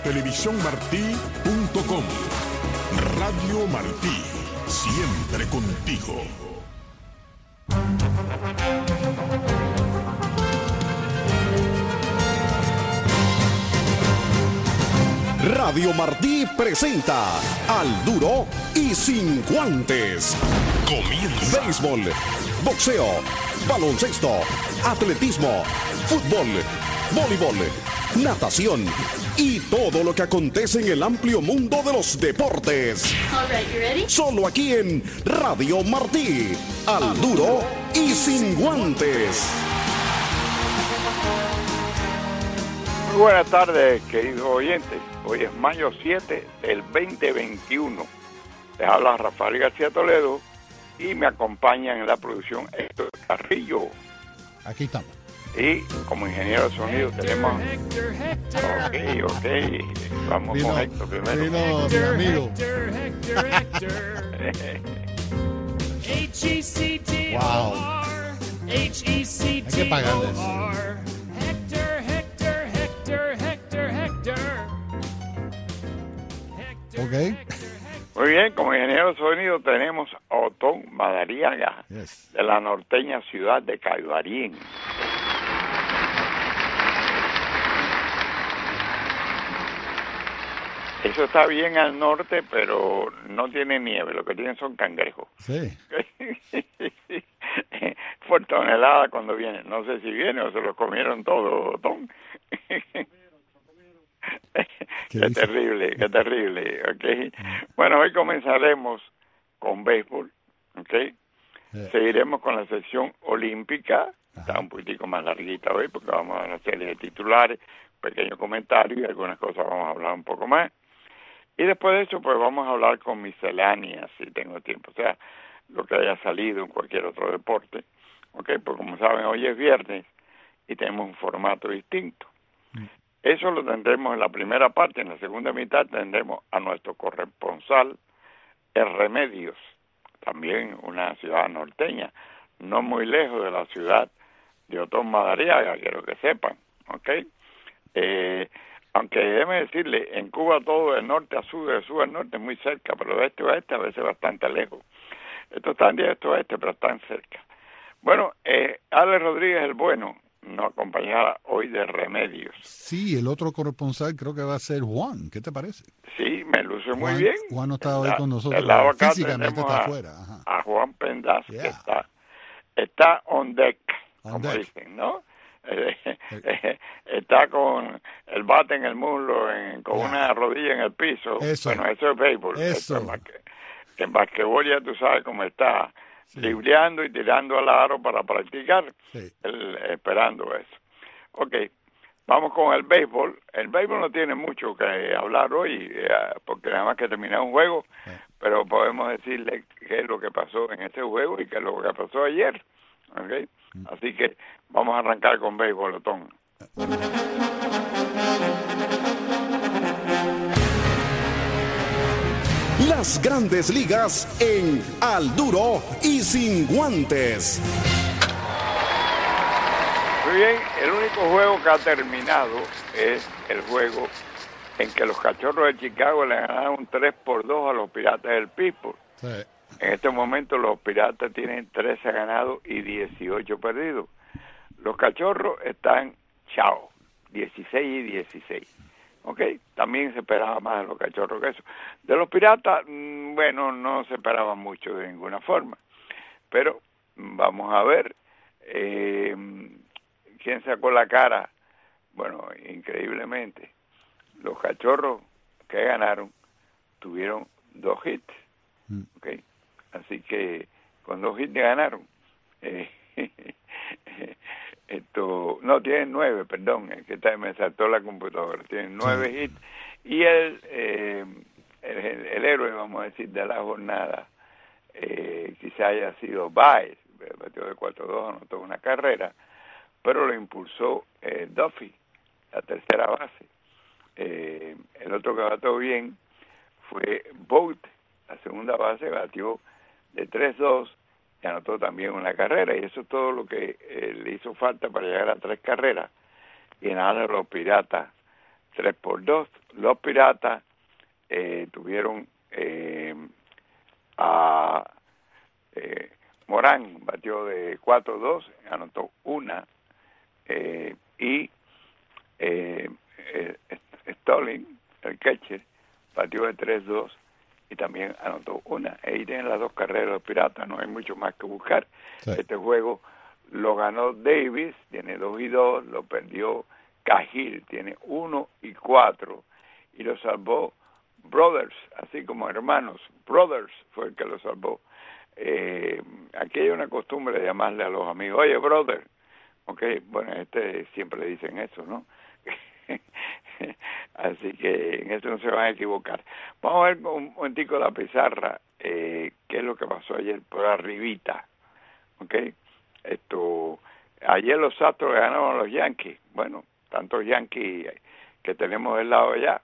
televisiónmartí.com. Radio Martí, siempre contigo. Radio Martí presenta Al Duro y Sin Guantes. Comienza. Béisbol, boxeo, baloncesto, atletismo, fútbol, voleibol, natación y todo lo que acontece en el amplio mundo de los deportes. All right, you ready? Solo aquí en Radio Martí. Al Duro y Sin Guantes. Muy buenas tardes, queridos oyentes. Hoy es mayo 7 del 2021. Les habla Rafael García Toledo y me acompañan en la producción Héctor Carrillo. Aquí estamos. Y como ingeniero de sonido tenemos... Ok. Vamos con Héctor primero. Vino mi amigo. Wow. Hay que pagarle eso. Ok. Muy bien, como ingeniero de sonido tenemos a Otón Madariaga, Yes. de la norteña ciudad de Cayuarín. Eso está bien al norte, pero no tiene nieve, lo que tienen son cangrejos. Sí. Por tonelada cuando vienen. No sé si viene o se los comieron todo, Otón. Qué terrible, ¿ok? Bueno, hoy comenzaremos con béisbol, ¿ok? Seguiremos con la sección olímpica. Está un poquitico más larguita hoy porque vamos a una serie de titulares, pequeño comentario y algunas cosas vamos a hablar un poco más. Y después de eso, pues vamos a hablar con misceláneas, si tengo tiempo, o sea, lo que haya salido en cualquier otro deporte, ¿ok? Porque como saben, hoy es viernes y tenemos un formato distinto. Eso lo tendremos en la primera parte. En la segunda mitad tendremos a nuestro corresponsal en Remedios, también una ciudad norteña, no muy lejos de la ciudad de Otón Madariaga, quiero que sepan, ¿ok? Aunque déjeme decirle, en Cuba todo de norte a sur, de sur a norte es muy cerca, pero de este a oeste a veces bastante lejos. Esto está en este a oeste, pero están cerca. Bueno, Alex Rodríguez el Bueno nos acompañará hoy de Remedios. Sí, el otro corresponsal creo que va a ser Juan. ¿Qué te parece? Sí, me luce muy Juan, bien. Juan no está hoy con nosotros. Del lado acá Físicamente está afuera. A Juan Pendaz, Yeah. que está on deck, On como deck. dicen, ¿no? Está con el bate en el muslo, con una rodilla en el piso. Eso. Bueno, eso es béisbol. Eso. En basquetbol ya tú sabes cómo está, Sí. dribleando y tirando al aro para practicar, Sí. esperando eso. Ok, vamos con el béisbol. El béisbol no tiene mucho que hablar hoy, porque nada más que terminar un juego, pero podemos decirle qué es lo que pasó en ese juego y qué es lo que pasó ayer. Okay. Así que vamos a arrancar con béisbol, Otón. Las grandes ligas en Al Duro y Sin Guantes. Muy bien, el único juego que ha terminado es el juego en que los Cachorros de Chicago le ganaron 3-2 a los Piratas del Pittsburgh. Sí. En este momento los Piratas tienen 13 ganados y 18 perdidos. Los Cachorros están chao, 16 y 16. ¿Ok? También se esperaba más de los Cachorros que eso. De los Piratas, bueno, no se esperaba mucho de ninguna forma. Pero vamos a ver quién sacó la cara. Bueno, increíblemente, los Cachorros que ganaron tuvieron 2 hits. ¿Ok? Así que con 2 hits ganaron. No, tienen 9, perdón, es que me saltó la computadora. Tienen 9 hits. Y el héroe, vamos a decir, de la jornada, quizá haya sido Baez, batió de 4-2, anotó una carrera, pero lo impulsó Duffy, la tercera base. El otro que batió bien fue Boat, la segunda base, batió de 3-2 y anotó también una carrera, y eso es todo lo que le hizo falta para llegar a 3 carreras y nada de los Piratas 3-2. Los Piratas tuvieron a Morán, batió de 4-2, anotó una, y Stalin, el catcher, batió de 3-2 y también anotó una. Ahí tienen las dos carreras de los Piratas, no hay mucho más que buscar. Sí. Este juego lo ganó Davis, tiene 2-2, lo perdió Cahill, tiene 1-4, y lo salvó Brothers, así como hermanos. Brothers fue el que lo salvó. Aquí hay una costumbre de llamarle a los amigos, oye, brother. Okay, bueno, siempre le dicen eso, ¿no? Así que en eso no se van a equivocar. Vamos a ver un momentico la pizarra, qué es lo que pasó ayer por arribita. Okay, ayer los Astros ganaron a los Yankees. Bueno, tantos Yankees que tenemos del lado allá,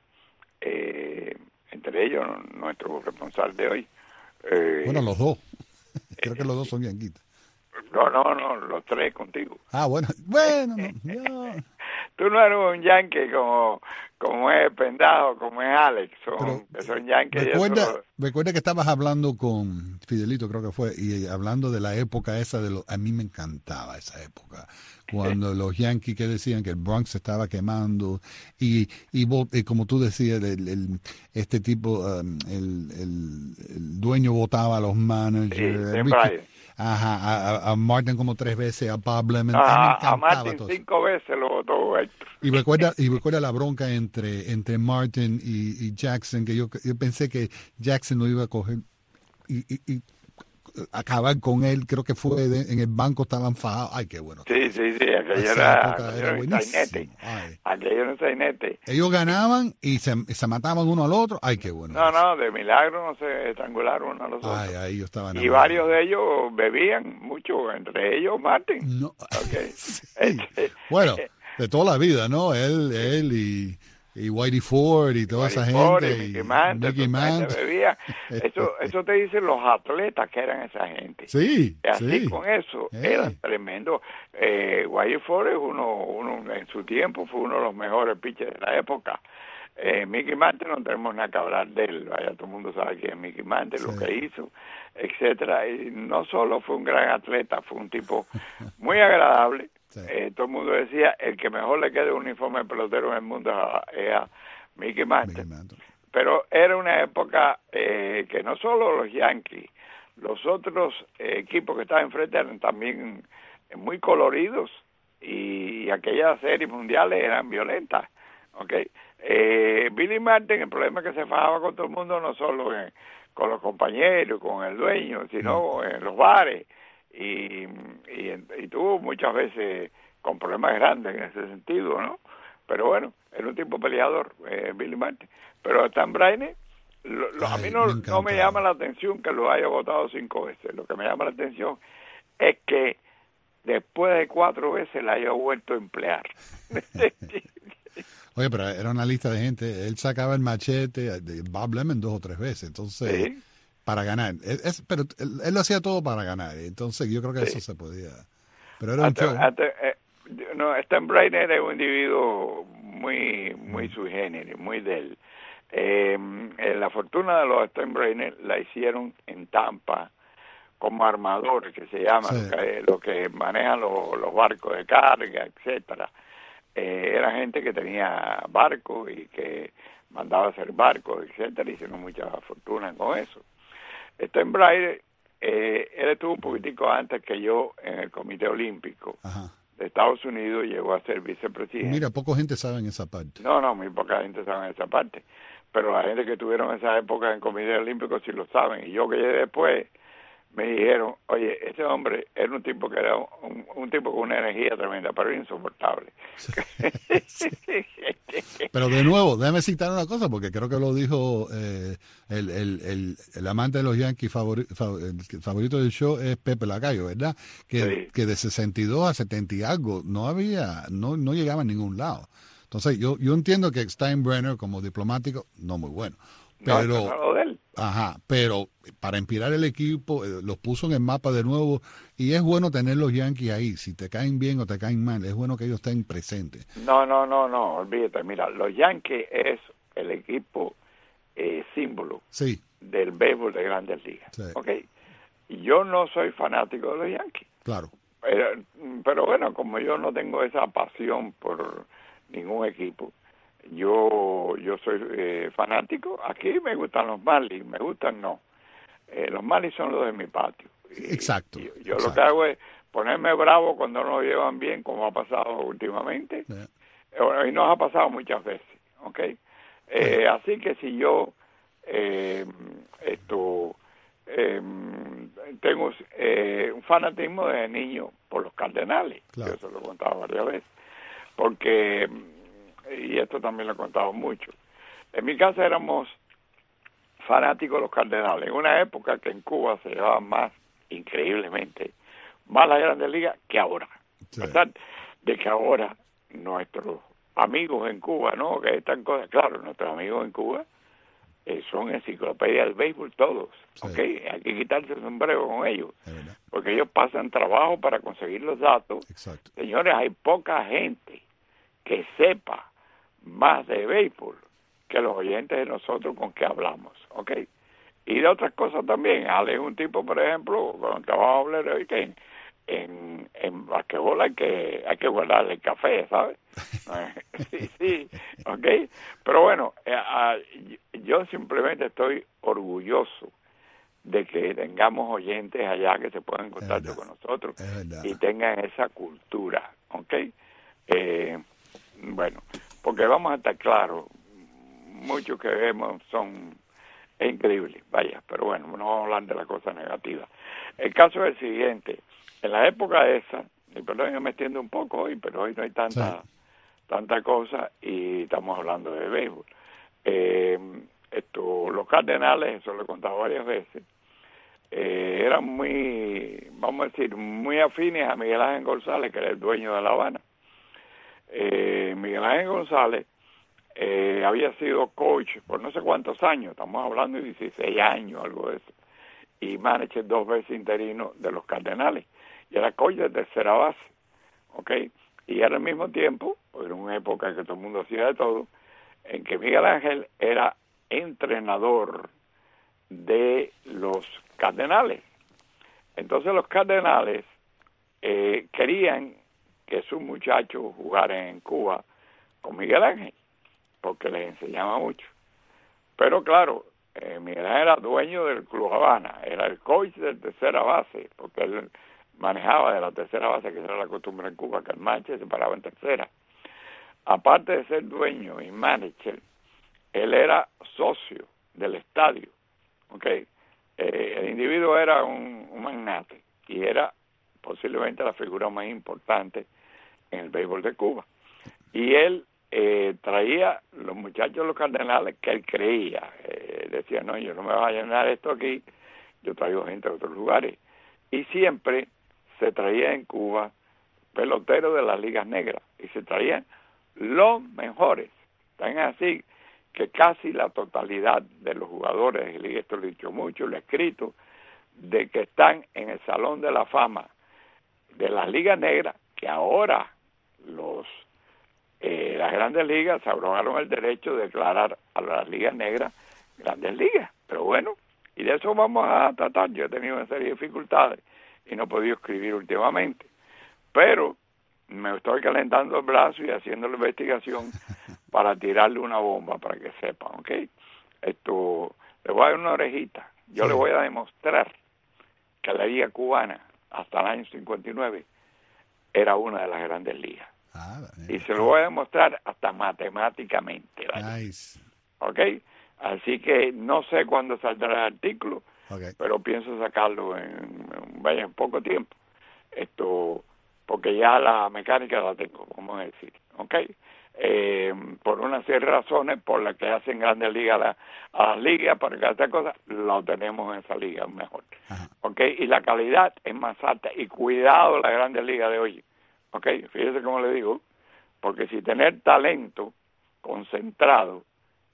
entre ellos nuestro responsable de hoy. Bueno, los dos. Creo que los dos son yanquitas. No, los tres contigo. Ah, bueno, no. Tú no eres un yankee como es Pendajo, como es Alex, son yankees. Recuerda que estabas hablando con Fidelito, creo que fue, y hablando de la época esa a mí me encantaba esa época, cuando los Yankees que decían que el Bronx se estaba quemando y como tú decías, este tipo, el dueño votaba a los managers. Sí, a Martin como 3 veces, a Bob Lemon. A Martin 5 veces lo votó Héctor. Y recuerda la bronca entre Martin y Jackson, que yo pensé que Jackson lo iba a coger y acabar con él. Creo que fue en el banco, estaban fajados. Ay, qué bueno. Sí, aquello era buenísimo. Aquello era un sainete. Ellos ganaban y se mataban uno al otro. Ay, qué bueno. No, de milagro no se estrangularon uno a los otros. Ahí yo estaba. Y varios de ellos bebían mucho, entre ellos Martin. No. Okay. Sí. Bueno, de toda la vida, ¿no? Él y Whitey Ford y toda esa gente. Y Mickey Mantle bebía. Eso te dicen los atletas que eran esa gente. Sí. Así con eso, eran tremendos. Whitey Ford es uno en su tiempo fue uno de los mejores pitchers de la época. Mickey Mantle no tenemos nada que hablar de él. Vaya, todo el mundo sabe quién es Mickey Mantle, lo que hizo, etcétera. Y no solo fue un gran atleta, fue un tipo muy agradable. Sí. Todo el mundo decía, el que mejor le quede un uniforme de pelotero en el mundo es a Mickey Mantle. Pero era una época que no solo los Yankees, los otros equipos que estaban enfrente eran también muy coloridos y aquellas series mundiales eran violentas. Okay. Billy Martin, el problema es que se fajaba con todo el mundo, no solo con los compañeros, con el dueño, sino en los bares. Y tuvo muchas veces con problemas grandes en ese sentido, ¿no? Pero bueno, era un tipo peleador, Billy Martin. Pero Stan Brainer, a mí no me llama la atención que lo haya votado 5 veces. Lo que me llama la atención es que después de 4 veces la haya vuelto a emplear. Oye, pero era una lista de gente. Él sacaba el machete de Bob Lemon 2 o 3 veces, entonces... ¿Sí? Para ganar, pero él lo hacía todo para ganar, entonces yo creo que eso se podía, pero era un show. Stan Brainer era un individuo muy sui generis, muy de él. La fortuna de los Stan Brainer la hicieron en Tampa como armadores, que se llaman, los que manejan los barcos de carga, etcétera. Era gente que tenía barcos y que mandaba a hacer barcos, etcétera, y hicieron mucha fortuna con eso. Stan Brainer, él estuvo un poquitico antes que yo en el Comité Olímpico de Estados Unidos, llegó a ser vicepresidente. Mira, poca gente sabe en esa parte. No, muy poca gente sabe en esa parte, pero la gente que tuvieron esa época en el Comité Olímpico sí lo saben, y yo que llegué después, me dijeron, oye, ese hombre era un tipo que era un tipo con una energía tremenda, pero insoportable. Sí. Pero de nuevo, déjame citar una cosa, porque creo que lo dijo el amante de los Yankees, el favorito del show es Pepe Lacayo, ¿verdad? Que de 62 a 70 y algo no llegaba a ningún lado. Entonces yo entiendo que Steinbrenner como diplomático, no muy bueno. pero, no es lo de él. Ajá, pero para inspirar el equipo, los puso en el mapa de nuevo, y es bueno tener los Yankees ahí, si te caen bien o te caen mal, es bueno que ellos estén presentes. No, olvídate, mira, los Yankees es el equipo símbolo del béisbol de Grandes Ligas, sí. ¿okay? Yo no soy fanático de los Yankees. Claro. Pero bueno, como yo no tengo esa pasión por ningún equipo, yo soy fanático. Aquí me gustan los Marlins, me gustan no. Los Marlins son los de mi patio. Exacto. Yo lo que hago es ponerme bravo cuando no lo llevan bien, como ha pasado últimamente. Y nos ha pasado muchas veces, ¿ok? Así que si yo tengo un fanatismo de niño por los Cardenales, claro. Yo se lo he contado varias veces, porque, y esto también lo he contado mucho, en mi casa éramos fanáticos de los Cardenales, en una época que en Cuba se llevaba más, increíblemente, más las Grandes Ligas que ahora, sí. A pesar de que ahora nuestros amigos en Cuba, ¿no? Que están cosas, claro, nuestros amigos en Cuba son enciclopedias del béisbol todos, sí. ¿Ok? Hay que quitarse el sombrero con ellos, porque ellos pasan trabajo para conseguir los datos. Exacto. Señores, hay poca gente que sepa más de béisbol que los oyentes de nosotros con que hablamos, ¿ok? Y de otras cosas también. Ale es un tipo, por ejemplo, cuando te vamos a hablar hoy, que en basquetbol hay que guardarle el café, ¿sabes? sí, ¿ok? Pero bueno, yo simplemente estoy orgulloso de que tengamos oyentes allá que se puedan en contacto con nosotros y tengan esa cultura, ¿ok? Bueno, porque vamos a estar claros, muchos que vemos es increíble, vaya, pero bueno, no vamos a hablar de la cosa negativa. El caso es el siguiente, en la época esa, y perdón, me extiendo un poco hoy, pero hoy no hay tanta cosa y estamos hablando de béisbol. Los Cardenales, eso lo he contado varias veces, eran muy, vamos a decir, muy afines a Miguel Ángel González, que era el dueño de La Habana. Miguel Ángel González había sido coach por no sé cuántos años, estamos hablando de 16 años, algo de eso, y manager 2 veces interino de los Cardenales, y era coach de tercera base, ¿ok? Y era al mismo tiempo, en una época que todo el mundo hacía de todo, en que Miguel Ángel era entrenador de los Cardenales. Entonces los Cardenales querían que sus muchachos jugaran en Cuba con Miguel Ángel, porque les enseñaba mucho. Pero claro, Miguel Ángel era dueño del Club Habana, era el coach de tercera base, porque él manejaba de la tercera base, que era la costumbre en Cuba, que el manager se paraba en tercera. Aparte de ser dueño y manager, él era socio del estadio, ¿ok? El individuo era un magnate y era posiblemente la figura más importante en el béisbol de Cuba. Y él traía los muchachos de los Cardenales que él creía. Decía, no, yo no me voy a llenar esto aquí, yo traigo gente de otros lugares. Y siempre se traía en Cuba peloteros de las ligas negras y se traían los mejores. Tan así que casi la totalidad de los jugadores, y esto lo he dicho mucho, lo he escrito, de que están en el Salón de la Fama de las ligas negras, que ahora las grandes ligas se arrogaron el derecho de declarar a las ligas negras grandes ligas. Pero bueno, y de eso vamos a tratar. Yo he tenido una serie de dificultades y no he podido escribir últimamente, pero me estoy calentando el brazo y haciendo la investigación para tirarle una bomba para que sepan, ¿ok? Le voy a dar una orejita. Yo le voy a demostrar que la liga cubana hasta el año 59 era una de las grandes ligas. Y se lo voy a demostrar hasta matemáticamente, ¿vale? Nice. ¿Ok? Así que no sé cuándo saldrá el artículo, pero pienso sacarlo en poco tiempo. Porque ya la mecánica la tengo, vamos a decir, ¿ok? Por una serie de razones por las que hacen grandes ligas a las ligas, para que esta cosa lo tenemos en esa liga mejor. ¿Ok? Y la calidad es más alta. Y cuidado la grandes ligas de hoy. ¿Ok? Fíjese cómo le digo, porque si tener talento concentrado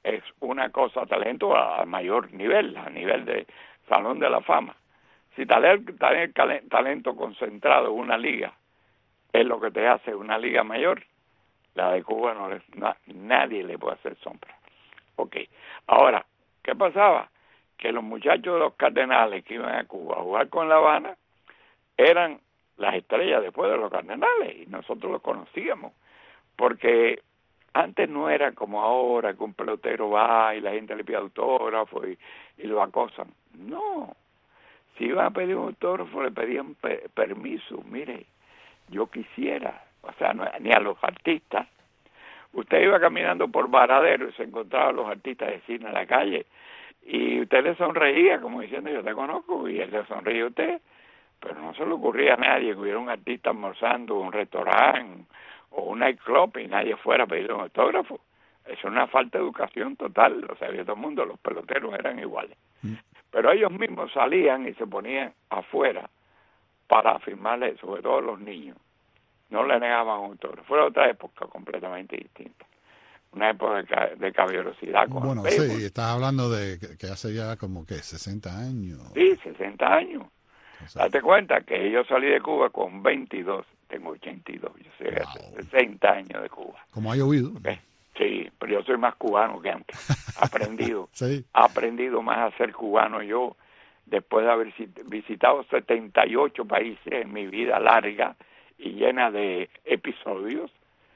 es una cosa, talento a mayor nivel, a nivel de Salón de la Fama. Si tener talento concentrado en una liga es lo que te hace una liga mayor, la de Cuba nadie le puede hacer sombra. Ok, ahora, ¿qué pasaba? Que los muchachos de los Cardenales que iban a Cuba a jugar con La Habana eran las estrellas después de los Cardenales, y nosotros los conocíamos, porque antes no era como ahora, que un pelotero va y la gente le pide autógrafo y lo acosan. No, si iban a pedir un autógrafo le pedían permiso. Mire, yo quisiera, o sea, ni a los artistas. Usted iba caminando por Varadero y se encontraba a los artistas de cine en la calle, y usted le sonreía como diciendo, yo te conozco, y él le sonreía a usted, pero no se le ocurría a nadie que hubiera un artista almorzando en un restaurante o un nightclub y nadie fuera a pedir un autógrafo. Es una falta de educación total, lo sabía todo el mundo, los peloteros eran iguales. Pero ellos mismos salían y se ponían afuera para firmarle, sobre todo los niños. No le negaban autógrafo. Fue otra época completamente distinta. Una época de caballerosidad. Bueno, sí, estás hablando de que hace ya como que 60 años. Sí, 60 años. O sea, date cuenta que yo salí de Cuba con 22, tengo 82, yo sé, hace 60 años de Cuba. ¿Cómo ha llovido? Okay. Sí, pero yo soy más cubano que antes. Aprendido, sí. Aprendido más a ser cubano yo, después de haber visitado 78 países en mi vida larga y llena de episodios.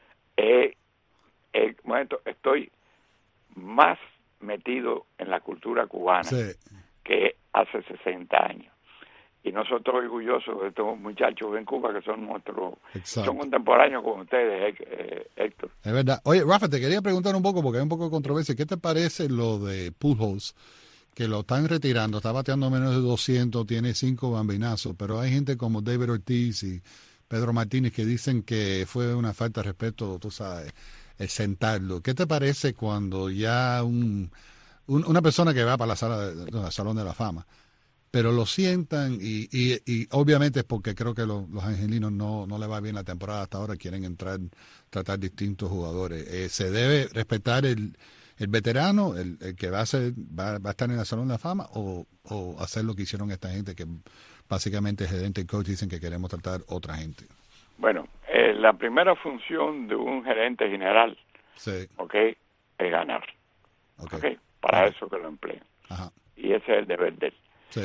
Estoy más metido en la cultura cubana que hace 60 años. Y nosotros orgullosos de estos muchachos en Cuba que son son contemporáneos con ustedes, Héctor. Es verdad. Oye, Rafa, te quería preguntar un poco, porque hay un poco de controversia. ¿Qué te parece lo de Pujols, que lo están retirando? Está bateando menos de 200, tiene 5 bambinazos, pero hay gente como David Ortiz y Pedro Martínez que dicen que fue una falta de respeto, tú sabes, el sentarlo. ¿Qué te parece cuando ya una persona que va para la Salón de la Fama, pero lo sientan y obviamente es porque creo que los angelinos no le va bien la temporada hasta ahora, quieren tratar distintos jugadores? ¿Se debe respetar el veterano, el que va a estar en la Salón de la Fama, o hacer lo que hicieron esta gente que básicamente el gerente y coach dicen que queremos tratar otra gente? Bueno, la primera función de un gerente general, es ganar. Para eso que lo emplean. Ajá. Y ese es el deber de él. Sí.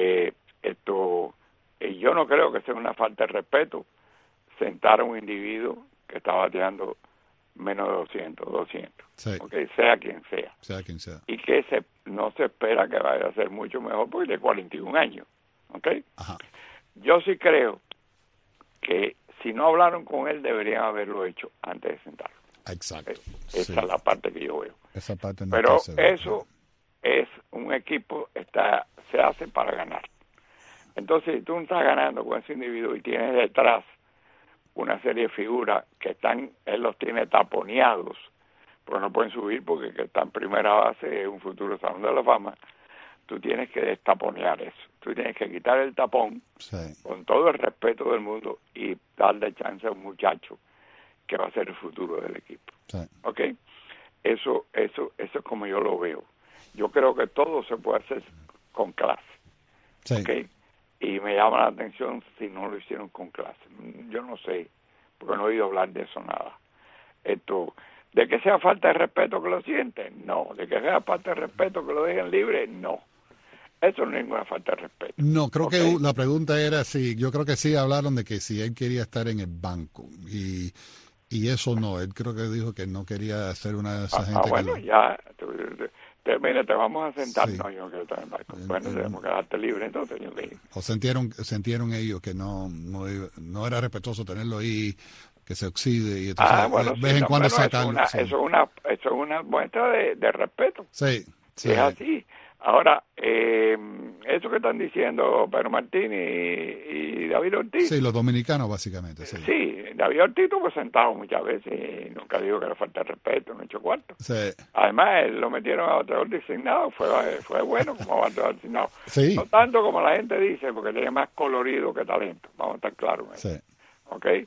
Yo no creo que sea una falta de respeto sentar a un individuo que está bateando menos de 200, sea quien sea. Y que no se espera que vaya a ser mucho mejor porque tiene 41 años. Ajá. Yo sí creo que si no hablaron con él deberían haberlo hecho antes de sentarlo. Exacto. Esa es la parte que yo veo. Esa parte no. Pero eso es un equipo, se hace para ganar. Entonces, si tú no estás ganando con ese individuo y tienes detrás una serie de figuras que él los tiene taponeados, pues no pueden subir porque que está en primera base es un futuro Salón de la Fama, tú tienes que destaponear eso. Tú tienes que quitar el tapón con todo el respeto del mundo y darle chance a un muchacho que va a ser el futuro del equipo. Eso es como yo lo veo. Yo creo que todo se puede hacer con clase. Y me llama la atención si no lo hicieron con clase. Yo no sé, porque no he oído hablar de eso nada. De que sea falta de respeto que lo sienten, no. De que sea falta de respeto que lo dejen libre, no. Eso no es ninguna falta de respeto. No, creo que la pregunta era si, yo creo que sí hablaron de que si él quería estar en el banco, y eso no, él creo que dijo que no quería ser una de esas gente bueno, ya, mira, te vamos a sentar, no, yo no quiero estar en el banco. Bueno, tenemos que dejarte libre, entonces yo le dije. O sintieron ellos que no era respetuoso tenerlo ahí, que se oxide, y entonces de vez en cuando sacarlo. Eso es una muestra de respeto. Sí. Es así. Ahora, eso que están diciendo Pedro Martín y David Ortiz. Sí, los dominicanos básicamente. Sí, David Ortiz estuvo sentado muchas veces y nunca dijo que era falta de respeto, no echó cuarto. Sí. Además, lo metieron a bateador designado, fue bueno como bateador designado. Sí. No tanto como la gente dice, porque tiene más colorido que talento, vamos a estar claros. Sí.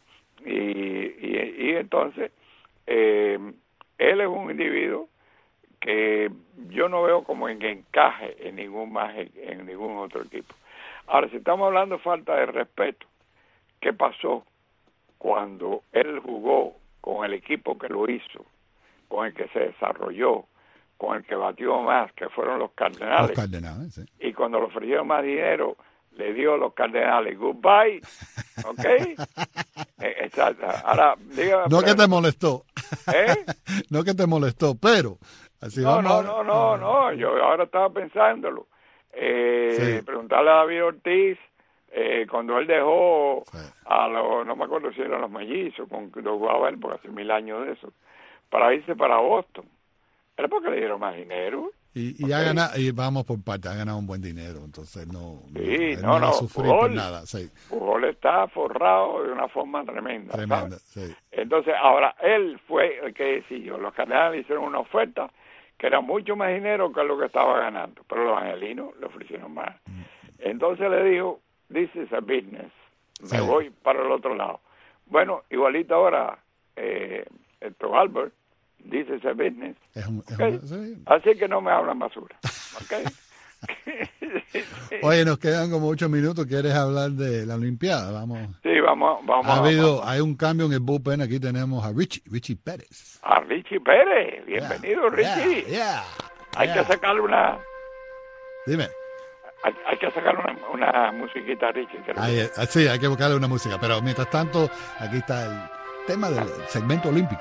Y entonces, él es un individuo que yo no veo como en que encaje en ningún otro equipo. Ahora, si estamos hablando de falta de respeto, ¿qué pasó cuando él jugó con el equipo que lo hizo, con el que se desarrolló, con el que batió más, que fueron los Cardenales? Los Cardenales, sí. Y cuando le ofrecieron más dinero, le dio a los Cardenales goodbye, ¿ok? Exacto. Ahora, dígame. No que te molestó. ¿Eh? No que te molestó, pero así No, vamos. no. Yo ahora estaba pensándolo. Sí. Preguntarle a David Ortiz, cuando él dejó Sí. a los, no me acuerdo si eran los mellizos, con lo jugaba él, porque hace 1000 años de eso, para irse para Boston. Era porque le dieron más dinero. Y Okay. ha ganado, y vamos por parte, ha ganado un buen dinero, entonces Sí, él no va a sufrir por nada. Sí. Pujol está forrado de una forma tremenda. Tremenda, ¿sabes? sí. Entonces, ahora, él fue el que decidió. Los Cardenales hicieron una oferta que era mucho más dinero que lo que estaba ganando, pero los angelinos le ofrecieron más. Entonces le dijo, this is a business, me voy para el otro lado. Bueno, igualito ahora, Albert, this is a business. Okay. Sí. Así que no me hablan basura. ¿Okay? Oye, nos quedan como 8 minutos. ¿Quieres hablar de la Olimpiada? Vamos. Sí, vamos. Hay un cambio en el bullpen. Aquí tenemos a Richie Pérez. A Richie Pérez. Bienvenido, Richie. Hay que sacarle una... Dime. Hay que sacarle una musiquita a Richie. Sí, hay que buscarle una música. Pero mientras tanto, aquí está el tema del segmento olímpico.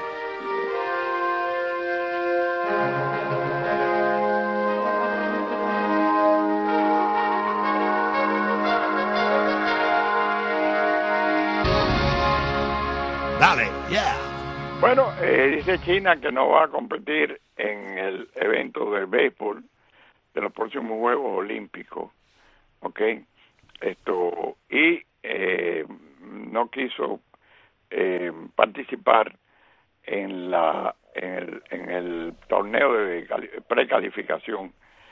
Dale, Bueno, dice China que no va a competir en el evento del béisbol de los próximos Juegos Olímpicos, ¿ok? Y no quiso participar en el torneo de precalificación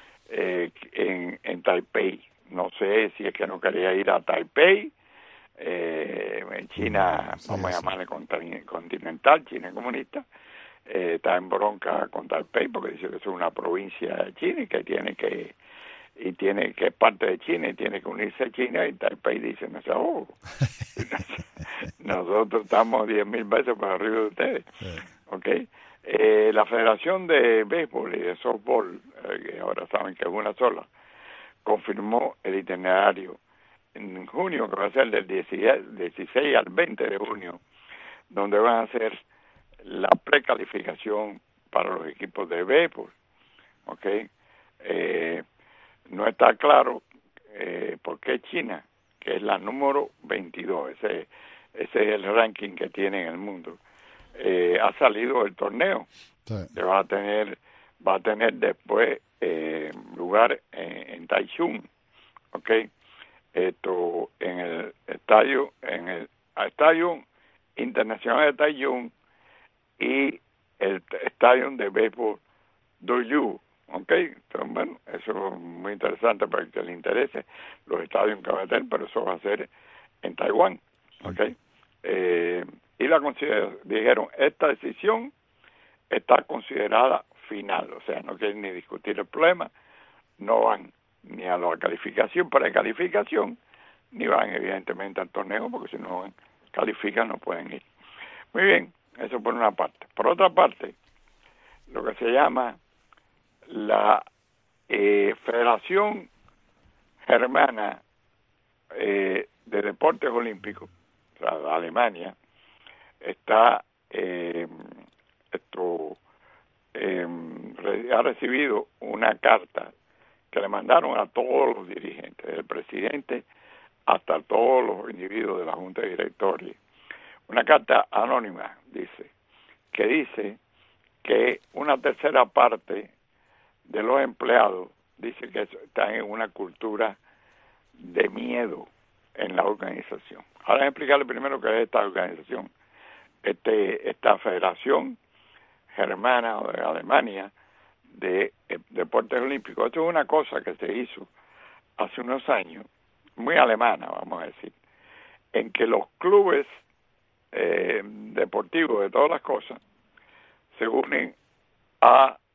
en Taipei. No sé si es que no quería ir a Taipei. En China, vamos a llamarle continental, China comunista, está en bronca con Taipei porque dice que es una provincia de China y que tiene que es parte de China y tiene que unirse a China, y Taipei dice, no se ahogo. Nosotros estamos 10,000 veces por arriba de ustedes. ¿Okay? La Federación de Béisbol y de Softball, que ahora saben que es una sola, confirmó el itinerario en junio, que va a ser del 16 al 20 de junio, donde van a hacer la precalificación para los equipos de béisbol. ¿Ok? No está claro por qué China, que es la número 22, ese es el ranking que tiene en el mundo, ha salido del torneo. Sí. Que va a tener después lugar en Taichung, ¿ok? En el estadio internacional de Taichung y el estadio de béisbol Doyu, ¿ok? Entonces, bueno, eso es muy interesante para el que le interese los estadios que va a tener, pero eso va a ser en Taiwán, ¿ok? Y dijeron, esta decisión está considerada final, o sea, no quieren ni discutir el problema, no van ni a la calificación, precalificación, ni van evidentemente al torneo, porque si no califican no pueden ir. Muy bien, eso por una parte. Por otra parte, lo que se llama la Federación Germana de Deportes Olímpicos, o sea, de Alemania, ha recibido una carta que le mandaron a todos los dirigentes, del presidente hasta todos los individuos de la Junta de Directores. Una carta anónima, dice que una tercera parte de los empleados dice que están en una cultura de miedo en la organización. Ahora voy a explicarle primero qué es esta organización, esta Federación Germana o de Alemania de Deportes Olímpicos. Esto es una cosa que se hizo hace unos años, muy alemana, vamos a decir, en que los clubes deportivos de todas las cosas se unen a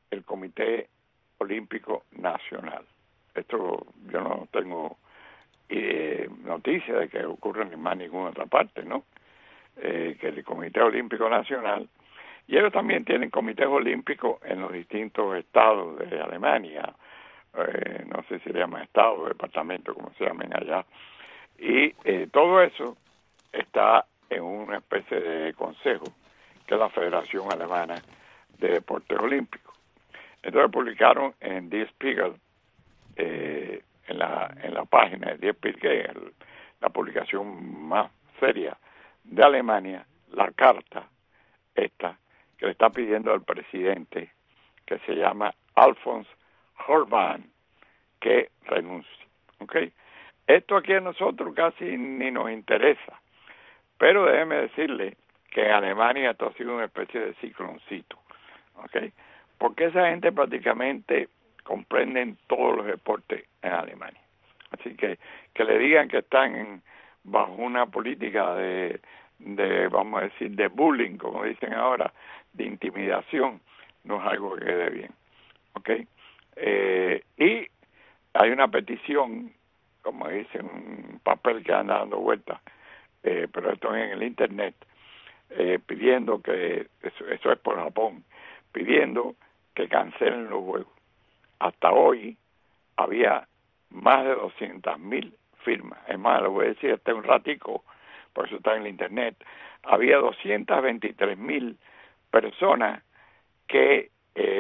el Comité Olímpico Nacional. Esto yo no tengo noticia de que ocurra en más ninguna otra parte, ¿no? Que el Comité Olímpico Nacional, y ellos también tienen comités olímpicos en los distintos estados de Alemania, no sé si se llama estado o departamento, como se llamen allá, y todo eso está en una especie de consejo, que es la Federación Alemana de Deportes Olímpicos. Entonces publicaron en Die Spiegel, en la página de Die Spiegel, la publicación más seria de Alemania, la carta esta que le está pidiendo al presidente, que se llama Alfons Horban, que renuncie. ¿Okay? Esto aquí a nosotros casi ni nos interesa, pero déjeme decirle que en Alemania esto ha sido una especie de cicloncito, ¿okay? Porque esa gente prácticamente comprenden todos los deportes en Alemania. Así que le digan que están bajo una política de vamos a decir, de bullying, como dicen ahora, de intimidación, no es algo que quede bien, ¿ok? Y hay una petición, como dicen, un papel que anda dando vueltas, pero esto es en el internet, pidiendo que, eso es por Japón, pidiendo que cancelen los juegos. Hasta hoy había más de 200,000 firmas. Es más, lo voy a decir hasta un ratico, por eso está en el internet. Había 223,000 personas que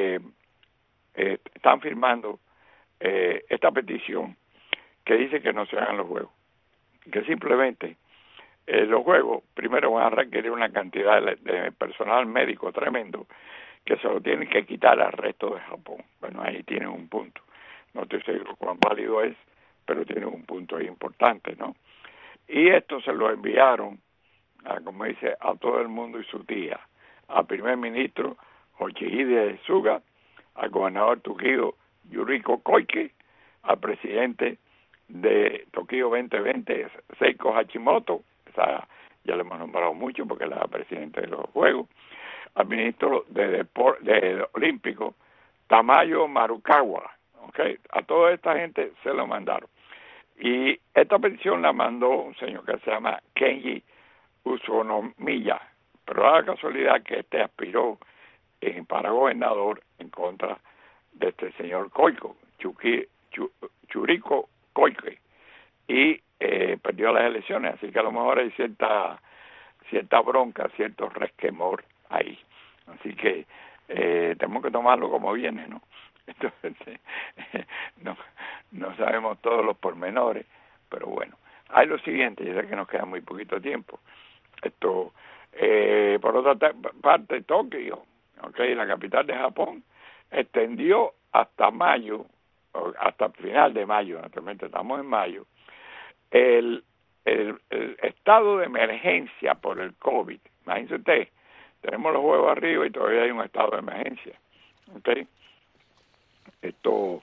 están firmando esta petición que dice que no se hagan los juegos, que simplemente los juegos primero van a requerir una cantidad de personal médico tremendo que se lo tienen que quitar al resto de Japón. Bueno, ahí tienen un punto. No estoy seguro cuán válido es, pero tienen un punto ahí importante, ¿no? Y esto se lo enviaron, como dice, a todo el mundo y su tía, al primer ministro Yoshihide Suga, al gobernador Tokio Yuriko Koike, al presidente de Tokio 2020, Seiko Hashimoto, esa ya le hemos nombrado mucho porque es la presidenta de los Juegos, al ministro de Olímpico, Tamayo Marukawa, ¿okay? A toda esta gente se lo mandaron. Y esta petición la mandó un señor que se llama Kenji Utsunomiya, pero da la casualidad que este aspiró para gobernador en contra de este señor Koike, Yuriko Koike, y perdió las elecciones, así que a lo mejor hay cierta bronca, cierto resquemor ahí. Así que tenemos que tomarlo como viene, ¿no? Entonces, no sabemos todos los pormenores, pero bueno. Hay lo siguiente, ya sé que nos queda muy poquito tiempo. Esto, por otra parte, Tokio, ¿okay? La capital de Japón, extendió hasta mayo, hasta final de mayo, naturalmente estamos en mayo, el estado de emergencia por el COVID. Imagínense usted, tenemos los juegos arriba y todavía hay un estado de emergencia. ¿Okay? Esto,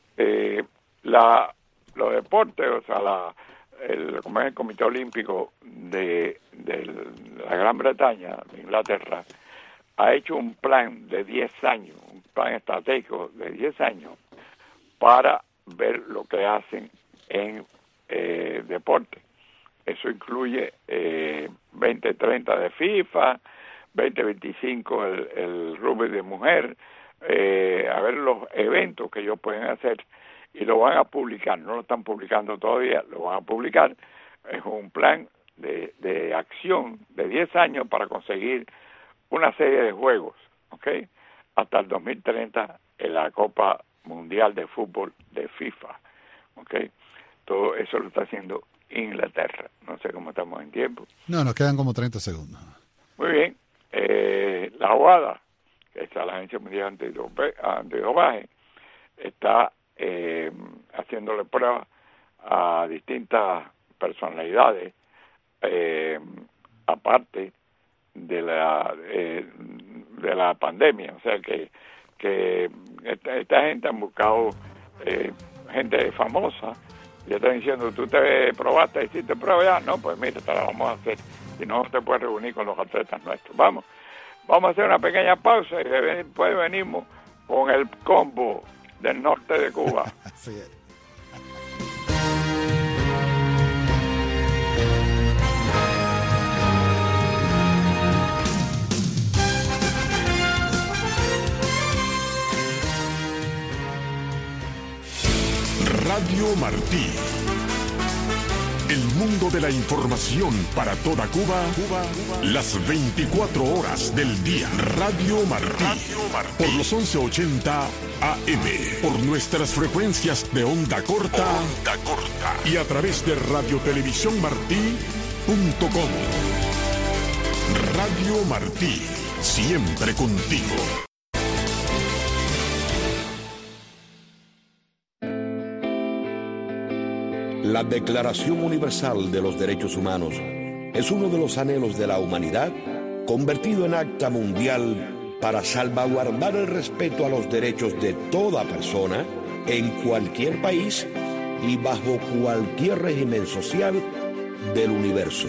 los deportes, o sea, como es el Comité Olímpico de la Gran Bretaña, de Inglaterra, ha hecho un plan de 10 años, un plan estratégico de 10 años para ver lo que hacen en deporte. Eso incluye 2030 de FIFA, 2025 el rugby de mujer, a ver los eventos que ellos pueden hacer, y lo van a publicar. No lo están publicando todavía, lo van a publicar. Es un plan de acción de 10 años para conseguir una serie de juegos, ¿ok? Hasta el 2030 en la Copa Mundial de Fútbol de FIFA, ¿ok? Todo eso lo está haciendo Inglaterra. No sé cómo estamos en tiempo. No, nos quedan como 30 segundos. Muy bien. La OADA, que es la Agencia Mundial Antidopaje, está haciéndole pruebas a distintas personalidades, aparte de la pandemia. O sea que esta gente han buscado gente famosa y están diciendo, tú te probaste, hiciste prueba ya, no, pues mira, te la vamos a hacer, si no te puedes reunir con los atletas nuestros. Vamos a hacer una pequeña pausa y después venimos con el combo del norte de Cuba. Así es. Radio Martí. El mundo de la información para toda Cuba, las 24 horas del día. Radio Martí. Por los 1180 AM. Por nuestras frecuencias de onda corta. Y a través de radiotelevisiónmartí.com. Radio Martí. Siempre contigo. La Declaración Universal de los Derechos Humanos es uno de los anhelos de la humanidad convertido en acta mundial para salvaguardar el respeto a los derechos de toda persona en cualquier país y bajo cualquier régimen social del universo.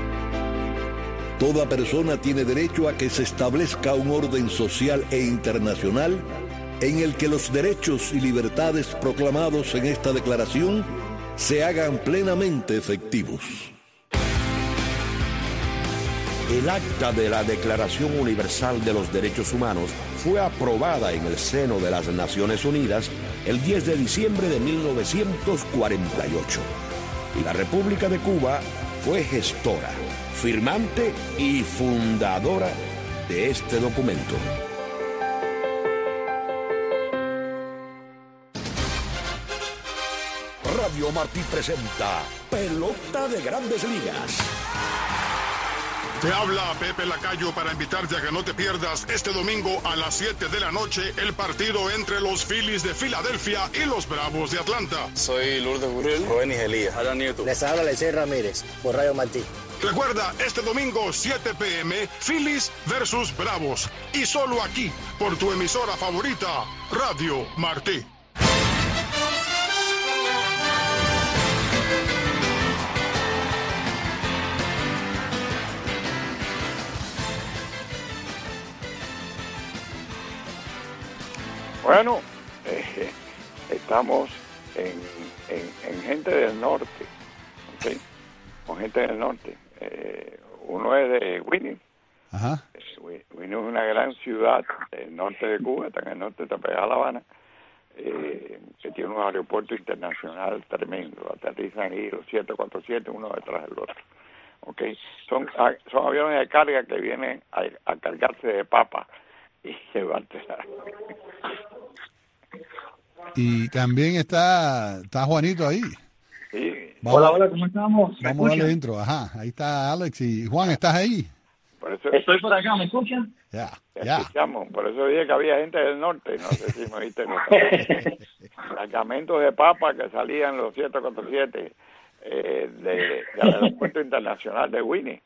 Toda persona tiene derecho a que se establezca un orden social e internacional en el que los derechos y libertades proclamados en esta declaración se hagan plenamente efectivos. El acta de la Declaración Universal de los Derechos Humanos fue aprobada en el seno de las Naciones Unidas el 10 de diciembre de 1948 y la República de Cuba fue gestora, firmante y fundadora de este documento. Radio Martí presenta Pelota de Grandes Ligas. Te habla Pepe Lacayo para invitarte a que no te pierdas este domingo a las 7 de la noche el partido entre los Phillies de Filadelfia y los Bravos de Atlanta. Soy Lourdes Burrell, Rubén Elías, Adán Nieto. Les habla Lecey Ramírez, por Radio Martí. Recuerda, este domingo 7 p.m. Phillies versus Bravos. Y solo aquí, por tu emisora favorita, Radio Martí. Bueno, estamos en gente del norte, ¿okay? Con gente del norte. Uno es de Winnie. Ajá. Winnie es una gran ciudad del norte de Cuba, está en el norte, está pegada a La Habana, que tiene un aeropuerto internacional tremendo. Aterrizan ahí los 747 uno detrás del otro. ¿Okay? Son aviones de carga que vienen a cargarse de papa y llevártela. Y también está Juanito ahí. Sí. Hola, ¿cómo estamos? Vamos a darle dentro, ajá. Ahí está Alex y Juan, ¿estás ahí? Por eso, Estoy por acá, ¿me escuchan? Ya. escuchamos. Por eso dije que había gente del norte, no sé si me oíste. Cargamentos de papa que salían los 747 del aeropuerto internacional de Winnie.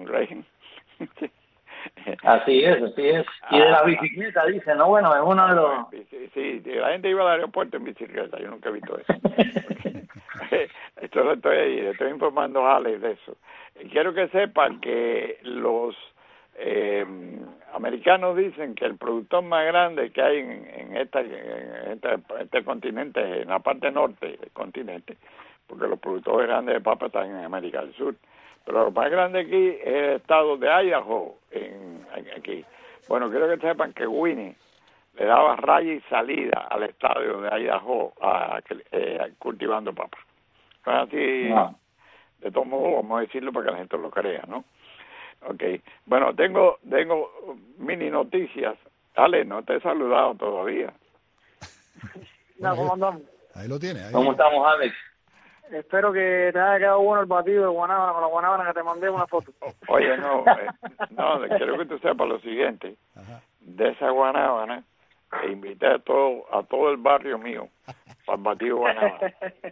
Así es. Y de la bicicleta, dice, ¿no? Bueno, es uno de los... Sí, la gente iba al aeropuerto en bicicleta, yo nunca he visto eso. Esto le estoy informando a Alex de eso. Quiero que sepan que los americanos dicen que el productor más grande que hay en este continente, en la parte norte del continente, porque los productores grandes de papa están en América del Sur, pero lo más grande aquí es el estado de Idaho, aquí. Bueno, quiero que sepan que Winnie le daba raya y salida al estadio de Idaho cultivando papa. Así, de todos modos, vamos a decirlo para que la gente lo crea, ¿no? Okay. Bueno, tengo mini noticias. Ale, no te he saludado todavía. No, ¿cómo andamos? Ahí lo tiene. Ahí. ¿Cómo estamos, Alex? Espero que te haya quedado bueno el batido de guanábana, con la guanábana que te mandé una foto. Oye, no, quiero que tú sepas lo siguiente. Ajá. De esa guanábana, invité a todo el barrio mío para el batido de guanábana.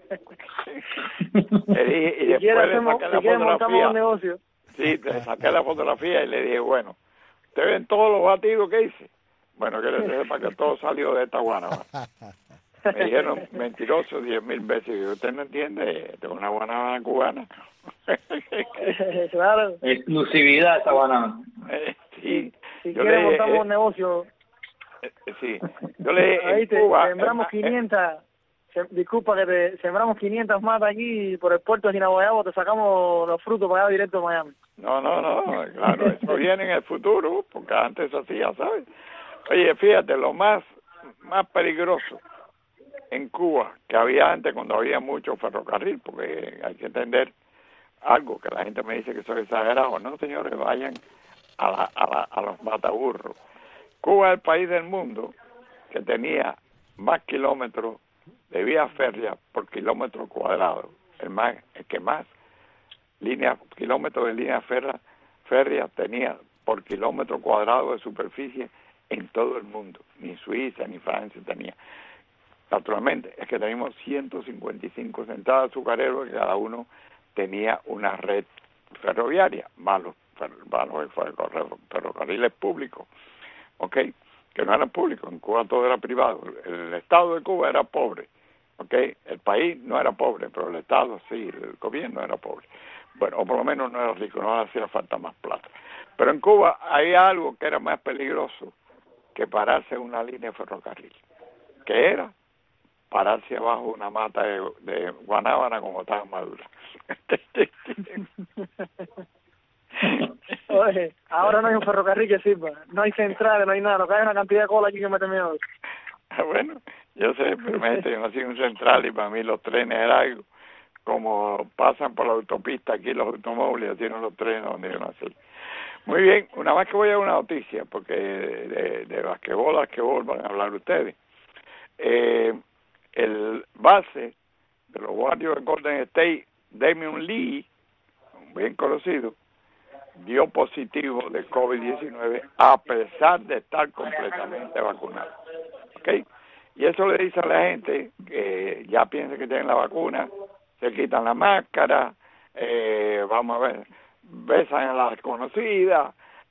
Le dije, y después le saqué la fotografía. Negocio. Sí, le saqué la fotografía y le dije, bueno, ¿ustedes ven todos los batidos que hice? Bueno, que les sepa que todo salió de esta guanábana. Me dijeron mentiroso 10,000 veces. Y usted no entiende, de una guanábana cubana. Claro. Exclusividad esta guanábana. Sí. Si quiere montamos un negocio. Sí, yo le Ahí Cuba, sembramos 500, disculpa que sembramos 500 matas aquí y por el puerto de Sinaboyabo te sacamos los frutos para allá directo a Miami. No, claro, eso viene en el futuro, porque antes se hacía, ¿sabes? Oye, fíjate, lo más peligroso en Cuba, que había antes cuando había mucho ferrocarril, porque hay que entender algo, que la gente me dice que soy exagerado. No, señores, vayan a los mataburros. Cuba es el país del mundo que tenía más kilómetros de vía férrea por kilómetro cuadrado, el que más kilómetros de línea férrea tenía por kilómetro cuadrado de superficie en todo el mundo. Ni Suiza ni Francia tenía. Naturalmente, es que teníamos 155 centavos azucareros y cada uno tenía una red ferroviaria, más los ferrocarriles públicos, ¿ok? Que no eran públicos, en Cuba todo era privado. El Estado de Cuba era pobre, ¿ok? El país no era pobre, pero el Estado sí, el gobierno era pobre. Bueno, o por lo menos no era rico, no hacía falta más plata. Pero en Cuba hay algo que era más peligroso que pararse en una línea de ferrocarril, que era pararse abajo una mata de guanábana como estaba madura. Oye, ahora no hay un ferrocarril que sirva, no hay centrales, no hay nada, lo que hay es una cantidad de cola aquí que me teme hoy. Bueno, yo sé, pero yo nací en un central y para mí los trenes era algo como pasan por la autopista aquí los automóviles, tienen los trenes donde yo nací. Muy bien, una más que voy a una noticia, porque de basquetbol van a hablar ustedes. El base de los Warriors de Golden State, Damian Lee, bien conocido, dio positivo de COVID-19 a pesar de estar completamente vacunado. ¿Ok? Y eso le dice a la gente que ya piensa que tienen la vacuna, se quitan la máscara, vamos a ver, besan a la desconocida,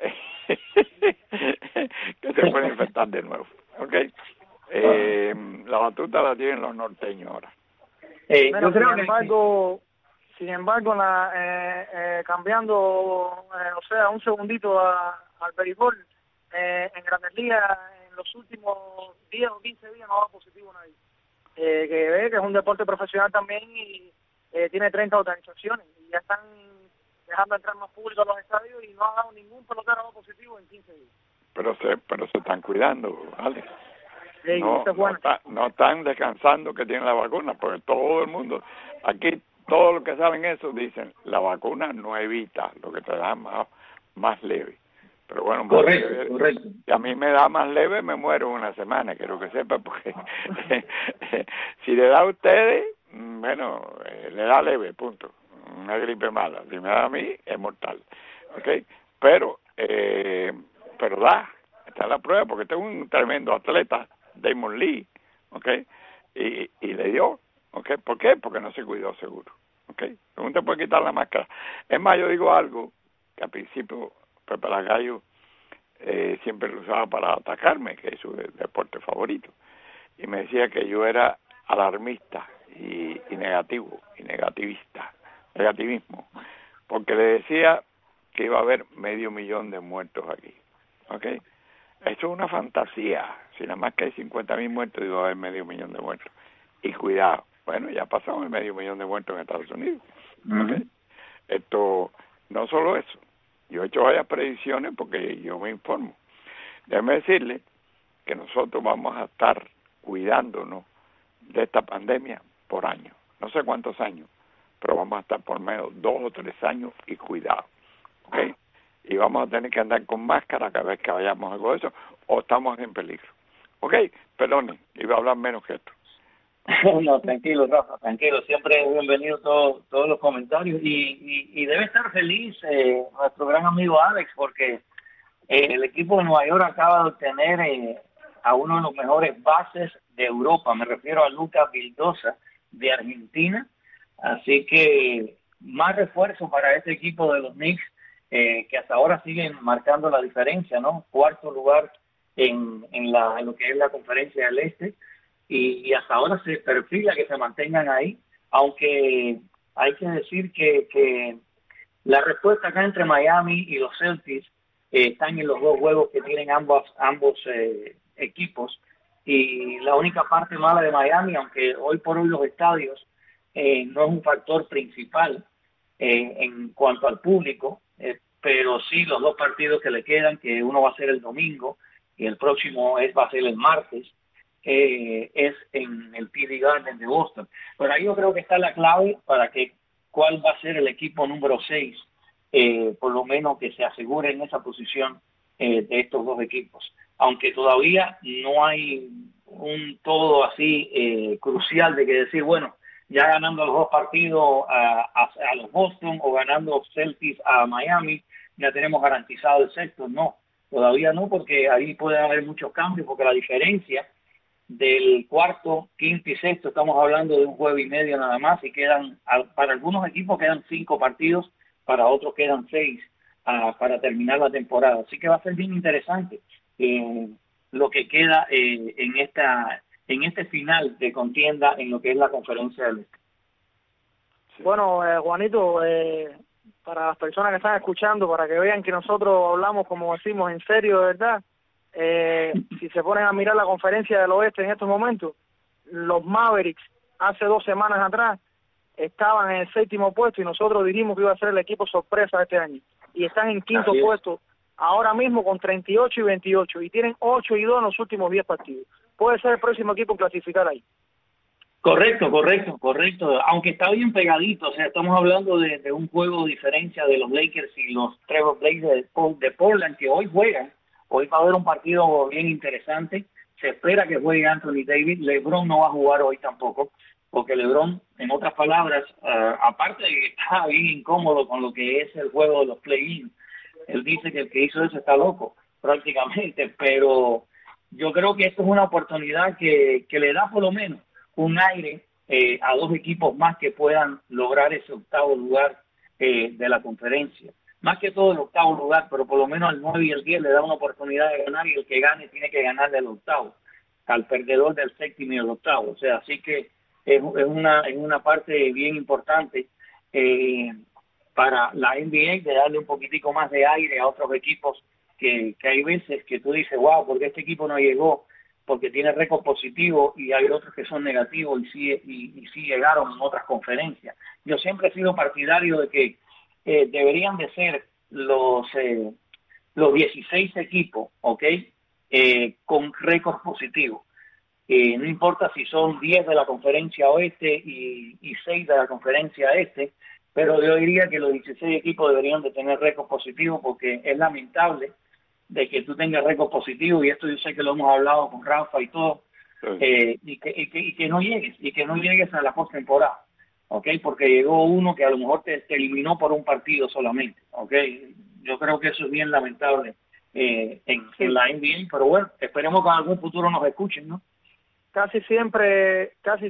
que se pueden infectar de nuevo. ¿Ok? La batuta la tienen los norteños ahora. Yo creo sin embargo, cambiando, o sea, un segundito al béisbol, en Grandes Ligas, en los últimos 10 o 15 días no ha dado positivo nadie. Que ve que es un deporte profesional también y tiene 30 organizaciones y ya están dejando entrar más público a los estadios y no ha dado ningún pelotero positivo en 15 días. Pero se están cuidando, ¿vale? Sí, no están descansando que tienen la vacuna, porque todo el mundo, aquí todos los que saben eso dicen, la vacuna no evita, lo que te da más leve. Pero bueno, correcto. Si a mí me da más leve, me muero una semana, quiero que sepa, porque si le da a ustedes, bueno, le da leve, punto. Una gripe mala. Si me da a mí, es mortal. ¿Ok? Pero da, está la prueba, porque tengo un tremendo atleta, Damon Lee, ¿ok? Y le dio, ¿ok? ¿Por qué? Porque no se cuidó seguro, ¿ok? No te puede quitar la máscara. Es más, yo digo algo que al principio Pepe Lagallo siempre lo usaba para atacarme, que es su deporte favorito, y me decía que yo era alarmista y negativismo, porque le decía que iba a haber 500,000 de muertos aquí, ¿ok? Eso es una fantasía. Si nada más que hay 50,000 muertos, digo, va a haber 500,000 de muertos. Y cuidado, bueno, ya pasamos el 500,000 de muertos en Estados Unidos. ¿Okay? Esto, no solo eso. Yo he hecho varias predicciones porque yo me informo. Déjeme decirle que nosotros vamos a estar cuidándonos de esta pandemia por años. No sé cuántos años, pero vamos a estar por menos 2 o 3 años y cuidado. ¿Ok? Y vamos a tener que andar con máscara cada vez que vayamos a algo de eso, o estamos en peligro. ¿Ok? Perdone, iba a hablar menos que esto. No, tranquilo, Rafa, tranquilo. Siempre es bienvenido todos los comentarios. Y debe estar feliz nuestro gran amigo Alex, porque el equipo de Nueva York acaba de obtener a uno de los mejores bases de Europa. Me refiero a Lucas Vildosa, de Argentina. Así que más refuerzo para este equipo de los Knicks, que hasta ahora siguen marcando la diferencia, ¿no? 4º lugar en lo que es la Conferencia del Este, y hasta ahora se perfila que se mantengan ahí, aunque hay que decir que la respuesta acá entre Miami y los Celtics están en los 2 juegos que tienen ambos equipos, y la única parte mala de Miami, aunque hoy por hoy los estadios no es un factor principal en cuanto al público, pero sí los 2 partidos que le quedan, que uno va a ser el domingo y el próximo va a ser el martes, es en el TD Garden de Boston. Pero ahí yo creo que está la clave para que cuál va a ser el equipo número 6, por lo menos que se asegure en esa posición de estos 2 equipos. Aunque todavía no hay un todo así crucial de que decir, bueno, ya ganando los 2 partidos a los Boston o ganando Celtics a Miami, ya tenemos garantizado el sexto. No, todavía no, porque ahí puede haber muchos cambios, porque la diferencia del cuarto, quinto y sexto, estamos hablando de un juego y medio nada más, y quedan, para algunos equipos quedan 5 partidos, para otros quedan 6 para terminar la temporada. Así que va a ser bien interesante lo que queda en este final de contienda en lo que es la Conferencia del Este. Bueno, Juanito, para las personas que están escuchando, para que vean que nosotros hablamos, como decimos, en serio, de verdad, si se ponen a mirar la Conferencia del Oeste en estos momentos, los Mavericks hace 2 semanas atrás estaban en el 7º puesto y nosotros dijimos que iba a ser el equipo sorpresa este año, y están en 5º puesto ahora mismo con 38 y 28, y tienen 8 y 2 en los últimos 10 partidos. Puede ser el próximo equipo en clasificar ahí. Correcto. Aunque está bien pegadito, o sea, estamos hablando de un juego de diferencia de los Lakers y los Trail Blazers de Portland, que hoy juegan. Hoy va a haber un partido bien interesante. Se espera que juegue Anthony Davis. LeBron no va a jugar hoy tampoco, porque LeBron, en otras palabras, aparte de que está bien incómodo con lo que es el juego de los play-in, él dice que el que hizo eso está loco, prácticamente. Pero yo creo que esto es una oportunidad que le da por lo menos un aire a 2 equipos más que puedan lograr ese 8º lugar de la conferencia. Más que todo el 8º lugar, pero por lo menos al 9 y el 10 le da una oportunidad de ganar, y el que gane tiene que ganarle al 8º, al perdedor del 7º y el 8º. O sea, así que es una parte bien importante para la NBA, de darle un poquitico más de aire a otros equipos que hay veces que tú dices, wow, porque este equipo no llegó, porque tiene récord positivo, y hay otros que son negativos y sí llegaron en otras conferencias. Yo siempre he sido partidario de que deberían de ser los 16 equipos, ¿ok? Con récord positivo. No importa si son 10 de la conferencia oeste y 6 de la conferencia este, pero yo diría que los 16 equipos deberían de tener récord positivo, porque es lamentable de que tú tengas récord positivo, y esto yo sé que lo hemos hablado con Rafa y todo, y que no llegues a la postemporada, ¿ok? Porque llegó uno que a lo mejor te eliminó por un partido solamente, ¿ok? Yo creo que eso es bien lamentable en la NBA, pero bueno, esperemos que en algún futuro nos escuchen, ¿no? Casi siempre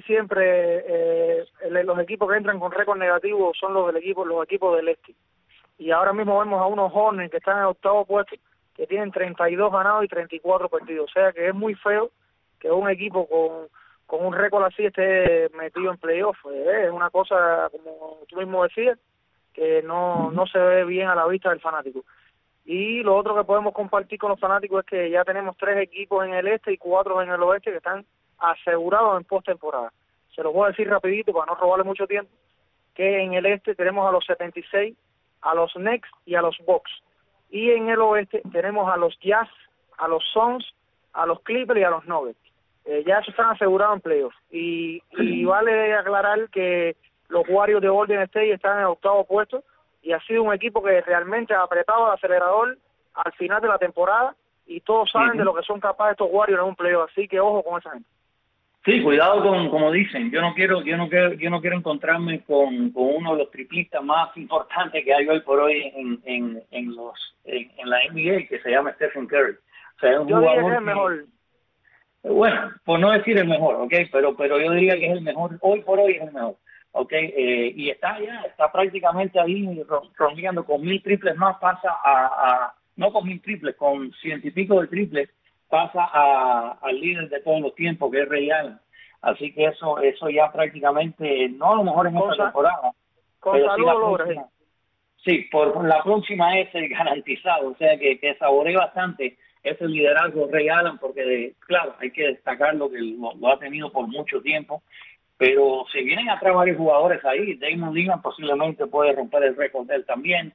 los equipos que entran con récord negativo son los equipos del este. Y ahora mismo vemos a unos Hornets que están en el 8º puesto, que tienen 32 ganados y 34 perdidos. O sea que es muy feo que un equipo con un récord así esté metido en playoff. Es una cosa, como tú mismo decías, que no se ve bien a la vista del fanático. Y lo otro que podemos compartir con los fanáticos es que ya tenemos 3 equipos en el este y 4 en el oeste que están asegurados en postemporada. Se los voy a decir rapidito para no robarle mucho tiempo, que en el este tenemos a los 76, a los Knicks y a los Bucks. Y en el oeste tenemos a los Jazz, a los Suns, a los Clippers y a los Nuggets. Ya eso están asegurados en playoffs. Y vale aclarar que los Warriors de Golden State están en el 8º puesto, y ha sido un equipo que realmente ha apretado el acelerador al final de la temporada, y todos saben de lo que son capaces estos Warriors en un playoff, así que ojo con esa gente. Sí, cuidado como dicen, yo no quiero encontrarme con uno de los triplistas más importantes que hay hoy por hoy en la NBA, que se llama Stephen Curry. O sea, es un yo jugador diría que es el mejor. Bueno, por no decir el mejor, ¿ok? Pero yo diría que es el mejor, hoy por hoy es el mejor, ¿ok? Y está prácticamente ahí rondeando con 1000 triples más, pasa no con 1000 triples, con 100 y pico de triples, pasa al líder de todos los tiempos, que es Ray Allen. Así que eso ya prácticamente, no a lo mejor en esta temporada, pero sí, por la próxima es garantizado. O sea que saboreé bastante ese liderazgo Ray Allen, porque claro, hay que destacar lo que lo ha tenido por mucho tiempo, pero se vienen atrás varios jugadores ahí. Damon Lillard posiblemente puede romper el récord de él también,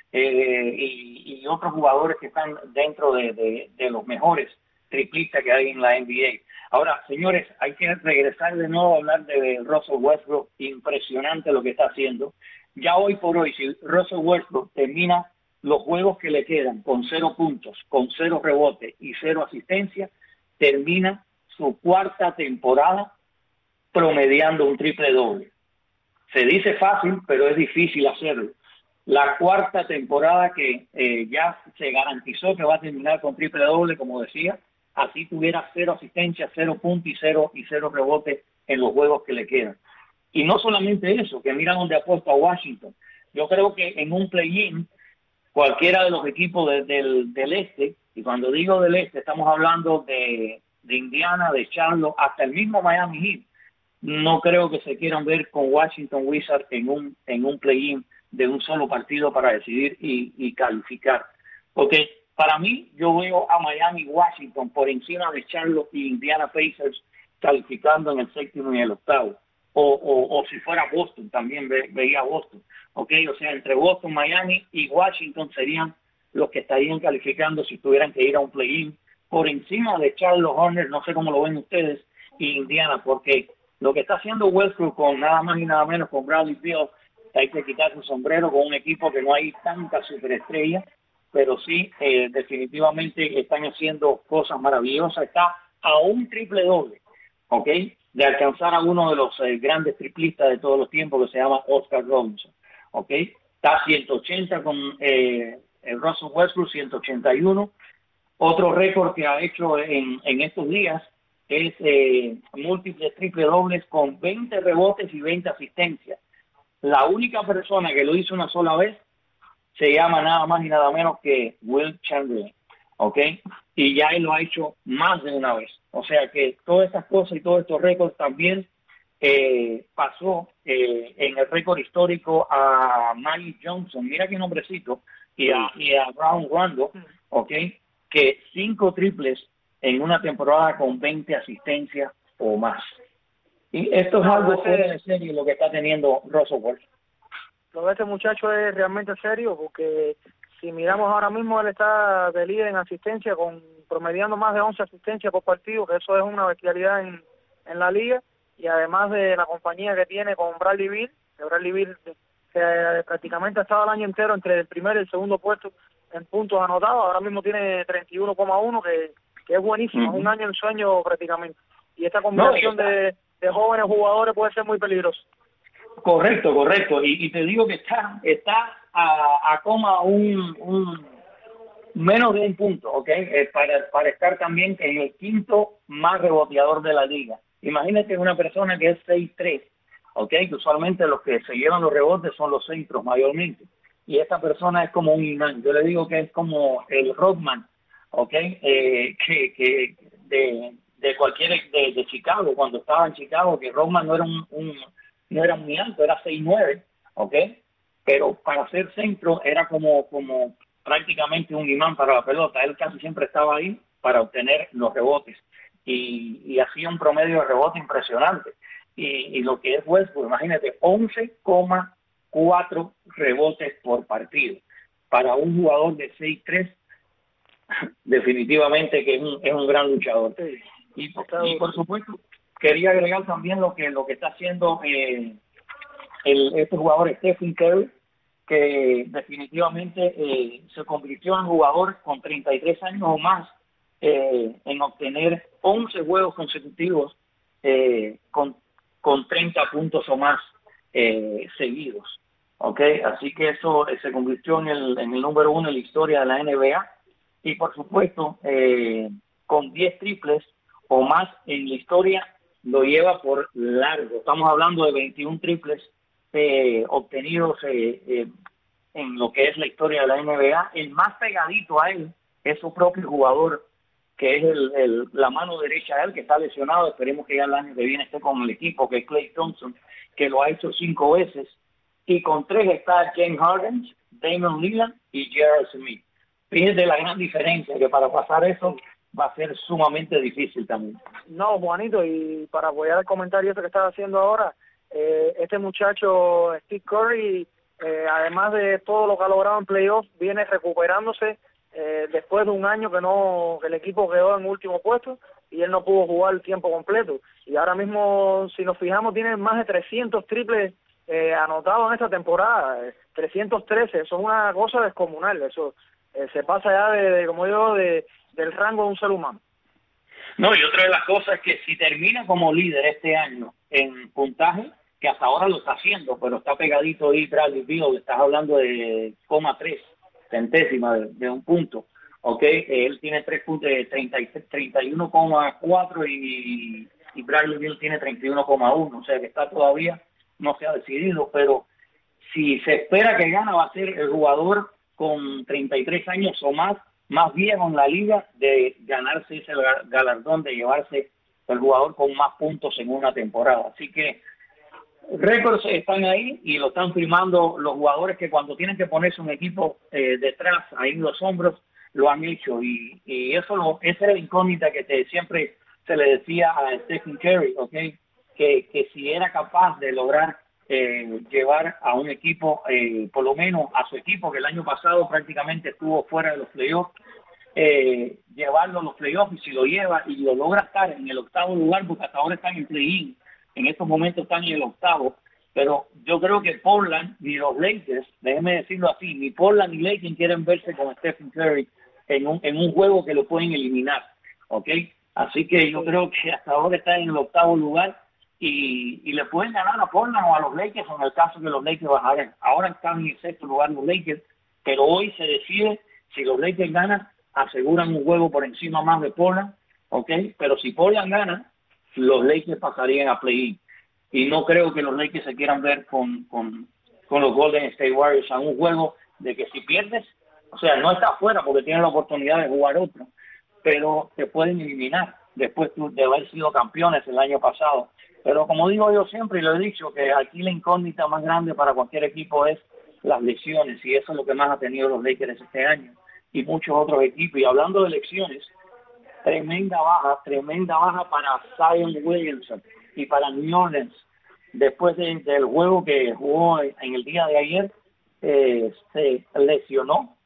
y otros jugadores que están dentro de los mejores triplistas que hay en la NBA. Ahora, señores, hay que regresar de nuevo a hablar de Russell Westbrook. Impresionante lo que está haciendo. Ya hoy por hoy, si Russell Westbrook termina los juegos que le quedan con 0 puntos, con 0 rebotes y 0 asistencia, termina su 4ª temporada promediando un triple doble. Se dice fácil, pero es difícil hacerlo. La 4ª temporada que ya se garantizó que va a terminar con triple doble, como decía, así tuviera 0 asistencia, 0 puntos y 0 rebotes en los juegos que le quedan. Y no solamente eso, que mira donde apuesta Washington. Yo creo que en un play-in, cualquiera de los equipos del este, y cuando digo del este, estamos hablando de Indiana, de Charlotte, hasta el mismo Miami Heat, no creo que se quieran ver con Washington Wizards en un play-in de un solo partido para decidir y calificar. Porque para mí, yo veo a Miami y Washington por encima de Charlotte y Indiana Pacers calificando en el 7º y el 8º. O si fuera Boston, también veía Boston. O sea, entre Boston, Miami y Washington serían los que estarían calificando si tuvieran que ir a un play-in, por encima de Charlotte Hornets, no sé cómo lo ven ustedes, y Indiana, porque lo que está haciendo Westbrook con nada más y nada menos con Bradley Beal, hay que quitar su sombrero con un equipo que no hay tantas superestrellas, pero sí, definitivamente están haciendo cosas maravillosas. Está a un triple doble, ¿ok?, de alcanzar a uno de los grandes triplistas de todos los tiempos, que se llama Oscar Robinson, ¿ok? Está 180 con Russell Westbrook, 181. Otro récord que ha hecho en estos días es múltiples triple dobles con 20 rebotes y 20 asistencias. La única persona que lo hizo una sola vez se llama nada más y nada menos que Will Chamberlain, ¿ok? Y ya él lo ha hecho más de una vez. O sea que todas estas cosas y todos estos récords también pasó en el récord histórico a Magic Johnson, mira qué nombrecito, y a Brown Rondo, ¿ok? Que 5 triples en una temporada con 20 asistencias o más. Y esto es algo fuera de serie lo que está teniendo Russell Westbrook. Lo de este muchacho es realmente serio, porque si miramos ahora mismo, él está de líder en asistencia, promediando más de 11 asistencias por partido, que eso es una bestialidad en la liga, y además de la compañía que tiene con Bradley Beal, que prácticamente ha estado el año entero entre el primer y el segundo puesto en puntos anotados. Ahora mismo tiene 31,1, que es buenísimo, es un año en sueño prácticamente. Y esta combinación de jóvenes jugadores puede ser muy peligrosa. Correcto. Y te digo que está a coma un menos de un punto, ¿ok? Para estar también en el 5º más reboteador de la liga. Imagínate una persona que es 6'3", ¿ok? Que usualmente los que se llevan los rebotes son los centros mayormente. Y esta persona es como un imán. Yo le digo que es como el Rodman, ¿ok? Que de cualquier de Chicago, cuando estaba en Chicago, que Rodman no era muy alto, era 6'9", ¿ok? Pero para ser centro era como prácticamente un imán para la pelota. Él casi siempre estaba ahí para obtener los rebotes y hacía un promedio de rebote impresionante. Y lo que es Westbrook, imagínate, 11,4 rebotes por partido. Para un jugador de 6'3", definitivamente que es un gran luchador. Y por supuesto, quería agregar también lo que está haciendo este jugador Stephen Curry, que definitivamente se convirtió en jugador con 33 años o más en obtener 11 juegos consecutivos con 30 puntos o más seguidos. ¿Okay? Así que eso se convirtió en el número 1 en la historia de la NBA, y por supuesto con 10 triples o más en la historia lo lleva por largo. Estamos hablando de 21 triples obtenidos en lo que es la historia de la NBA. El más pegadito a él es su propio jugador, que es la mano derecha de él, que está lesionado. Esperemos que ya el año que viene esté con el equipo, que es Klay Thompson, que lo ha hecho 5 veces. Y con 3 está James Harden, Damian Lillard y J.R. Smith. fíjate la gran diferencia, que para pasar eso va a ser sumamente difícil también. No, Juanito, y para apoyar el comentario que estás haciendo ahora, este muchacho Steve Curry, además de todo lo que ha logrado en playoffs, viene recuperándose después de un año que el equipo quedó en último puesto y él no pudo jugar el tiempo completo. Y ahora mismo, si nos fijamos, tiene más de 300 triples anotados en esta temporada, 313, eso es una cosa descomunal, eso se pasa ya del rango de un ser humano. No, y otra de las cosas es que si termina como líder este año en puntaje, que hasta ahora lo está haciendo, pero está pegadito ahí Bradley Beal, estás hablando de 0,3 centésima de un punto, ¿ok? Él tiene 3 puntos, 31,4 y Bradley Beal tiene 31,1, o sea que está todavía, no se ha decidido, pero si se espera que gana, va a ser el jugador con 33 años o más viejo en la liga de ganarse ese galardón, de llevarse el jugador con más puntos en una temporada. Así que récords están ahí y lo están firmando los jugadores que cuando tienen que ponerse un equipo detrás, ahí en los hombros, lo han hecho. Y esa era la incógnita que siempre se le decía a Stephen Curry, ¿okay? Que si era capaz de lograr llevar a un equipo, por lo menos a su equipo, que el año pasado prácticamente estuvo fuera de los playoffs, llevarlo a los playoffs, y si lo lleva y lo logra estar en el octavo lugar, porque hasta ahora están en play-in, en estos momentos están en el octavo, pero yo creo que Portland ni los Lakers, déjenme decirlo así, ni Portland ni Lakers quieren verse con Stephen Curry en un juego que lo pueden eliminar, ¿ok? Así que yo creo que hasta ahora está en el octavo lugar y le pueden ganar a Portland o a los Lakers en el caso que los Lakers bajaran. Ahora están en el sexto lugar los Lakers, pero hoy se decide si los Lakers ganan, aseguran un juego por encima más de Portland, ¿ok? Pero si Portland gana, los Lakers pasarían a play-in. Y no creo que los Lakers se quieran ver con los Golden State Warriors a un juego de que si pierdes, o sea, no estás fuera porque tienes la oportunidad de jugar otro, pero te pueden eliminar después de haber sido campeones el año pasado. Pero como digo yo siempre, y lo he dicho, que aquí la incógnita más grande para cualquier equipo es las lesiones, y eso es lo que más ha tenido los Lakers este año y muchos otros equipos. Y hablando de lesiones, tremenda baja para Zion Williamson y para New Orleans. Después del juego que jugó en el día de ayer, se lesionó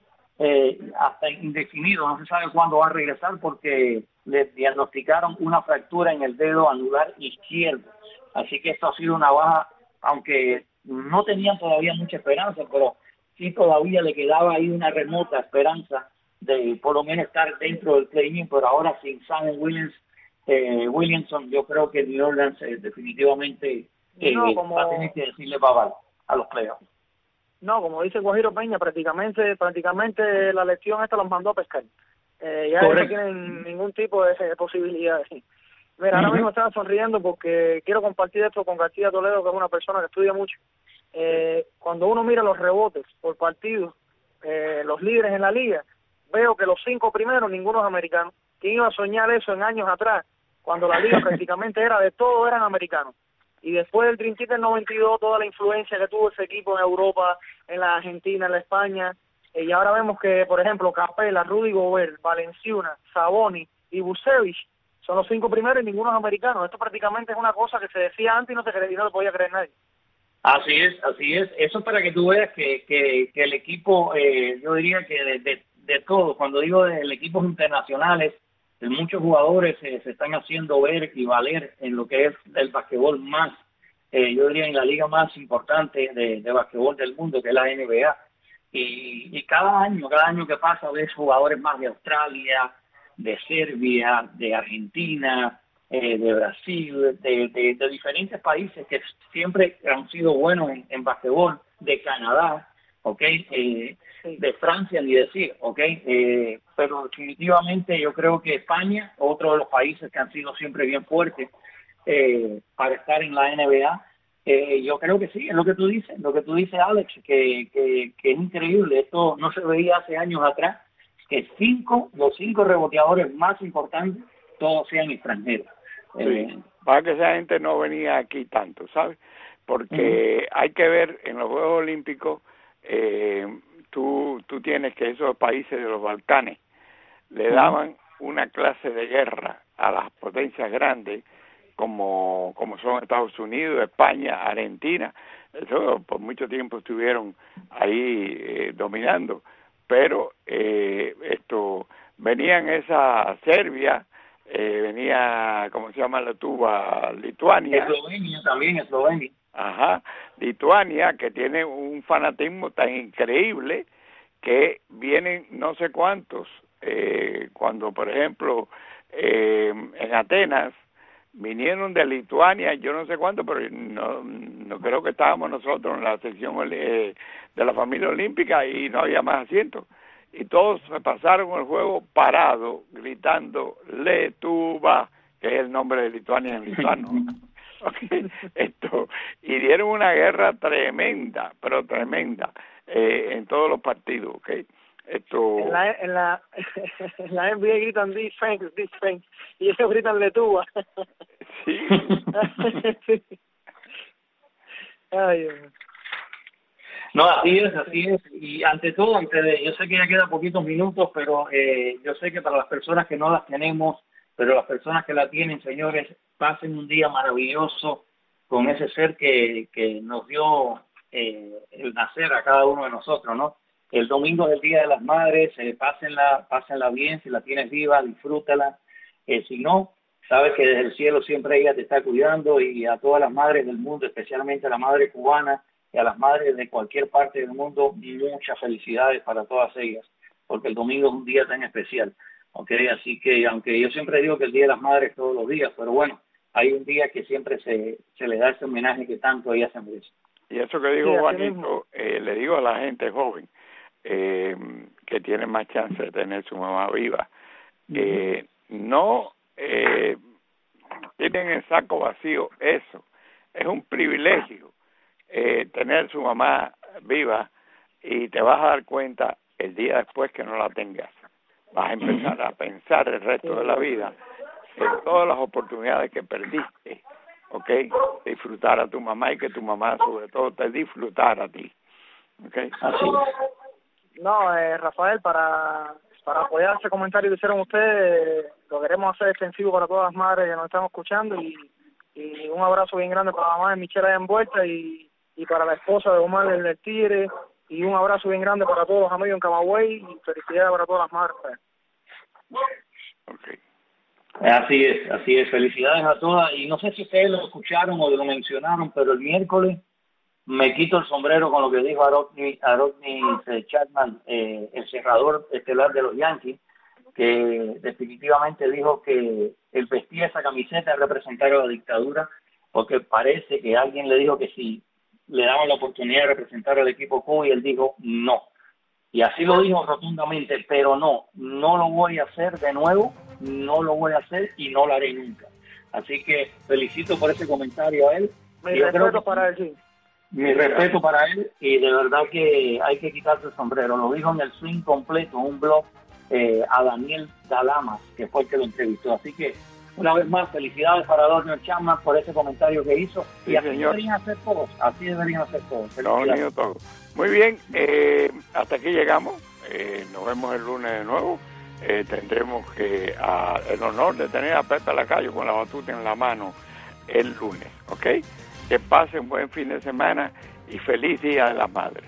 hasta indefinido, no se sabe cuándo va a regresar porque le diagnosticaron una fractura en el dedo anular izquierdo. Así que esto ha sido una baja, aunque no tenían todavía mucha esperanza, pero sí todavía le quedaba ahí una remota esperanza de por lo menos estar dentro del play-in, pero ahora sin Zion Williamson, yo creo que New Orleans definitivamente va a tener que decirle bye a los playoffs. No, como dice Guajiro Peña, prácticamente la lesión esta los mandó a pescar. Ya no tienen ningún tipo de posibilidad. Mira, ahora mismo estaba sonriendo porque quiero compartir esto con García Toledo, que es una persona que estudia mucho. Cuando uno mira los rebotes por partido, los líderes en la liga, veo que los 5 primeros, ninguno es americano. ¿Quién iba a soñar eso en años atrás, cuando la liga prácticamente era de todo, eran americanos? Y después del Dream Team del 92, toda la influencia que tuvo ese equipo en Europa, en la Argentina, en la España, y ahora vemos que, por ejemplo, Capela, Rudy Gobert, Valenciunas, Sabonis y Vucevic son los 5 primeros y ninguno es americano. Esto prácticamente es una cosa que se decía antes y no lo podía creer nadie. Así es. Eso para que tú veas que el equipo, yo diría que de todo, cuando digo de equipos internacionales, muchos jugadores se están haciendo ver y valer en lo que es el basquetbol más, yo diría en la liga más importante de basquetbol del mundo, que es la NBA. Y cada año que pasa ves jugadores más de Australia, de Serbia, de Argentina, de Brasil, de diferentes países que siempre han sido buenos en basquetbol, de Canadá, ¿okay? De Francia ni decir, ¿okay? Pero definitivamente yo creo que España, otro de los países que han sido siempre bien fuertes para estar en la NBA, yo creo que sí, es lo que tú dices Alex, que es increíble, esto no se veía hace años atrás, que los 5 reboteadores más importantes todos sean extranjeros. Para que esa gente no venía aquí tanto, ¿sabes? Porque hay que ver en los Juegos Olímpicos tú tienes que esos países de los Balcanes le daban una clase de guerra a las potencias grandes como son Estados Unidos, España, Argentina. Eso por mucho tiempo estuvieron ahí dominando, pero venían esa Serbia, venía, ¿cómo se llama la tuba? Lituania. Eslovenia también, Eslovenia. Ajá, Lituania, que tiene un fanatismo tan increíble que vienen no sé cuántos, cuando por ejemplo en Atenas vinieron de Lituania, yo no sé cuánto, pero no creo que estábamos nosotros en la sección de la familia olímpica y no había más asientos. Y todos se pasaron el juego parado, gritando Lietuva, que es el nombre de Lituania en lituano. Okay. Y dieron una guerra tremenda, pero tremenda, en todos los partidos, ¿okay? En la NBA gritan defense, y ellos gritan Lietuva. Sí. Sí. Ay, Dios. No, así es, y ante todo, yo sé que ya quedan poquitos minutos, pero yo sé que para las personas que no las tenemos, pero las personas que la tienen, señores, pasen un día maravilloso con ese ser que nos dio el nacer a cada uno de nosotros, ¿no? El domingo es el Día de las Madres, pásenla bien, si la tienes viva, disfrútala, si no, sabes que desde el cielo siempre ella te está cuidando, y a todas las madres del mundo, especialmente a la madre cubana y a las madres de cualquier parte del mundo, muchas felicidades para todas ellas, porque el domingo es un día tan especial. Okay, así que aunque yo siempre digo que el Día de las Madres todos los días, pero bueno, hay un día que siempre se le da ese homenaje que tanto ella se merece. Y eso que digo, Juanito, le digo a la gente joven que tiene más chance de tener su mamá viva, no tienen el saco vacío. Eso es un privilegio, tener su mamá viva, y te vas a dar cuenta el día después que no la tengas. Vas a empezar a pensar el resto de la vida en todas las oportunidades que perdiste, ¿ok? Disfrutar a tu mamá, y que tu mamá sobre todo te disfrutara a ti, ¿ok? Así. No, Rafael, para apoyar ese comentario que hicieron ustedes, lo queremos hacer extensivo para todas las madres que nos están escuchando, y un abrazo bien grande para la mamá de Michelle allá envuelta, y para la esposa de Omar del Tigre, y un abrazo bien grande para todos los amigos en Camagüey, y felicidades para todas las madres. Okay. Así es, felicidades a todas, y no sé si ustedes lo escucharon o lo mencionaron, pero el miércoles me quito el sombrero con lo que dijo Aroldis Chapman, el cerrador estelar de los Yankees, que definitivamente dijo que el vestir esa camiseta es representar a la dictadura, porque parece que alguien le dijo que si le daban la oportunidad de representar al equipo Cuba, y él dijo no. Y así lo dijo rotundamente, pero no lo voy a hacer de nuevo, no lo voy a hacer y no lo haré nunca. Así que felicito por ese comentario a él. Mi respeto para él, sí. Mi respeto para él, y de verdad que hay que quitarse el sombrero. Lo dijo en el Swing Completo, un blog, a Daniel Dalamas, que fue el que lo entrevistó. Así que, una vez más, felicidades para Donald Chapman por ese comentario que hizo. Sí, y así señor. deberían hacer todos, No, niño, todo. Muy bien, hasta aquí llegamos. Nos vemos el lunes de nuevo. Tendremos el honor de tener a Pepe Lacayo con la batuta en la mano el lunes, ¿ok? Que pasen un buen fin de semana y feliz Día de las Madres.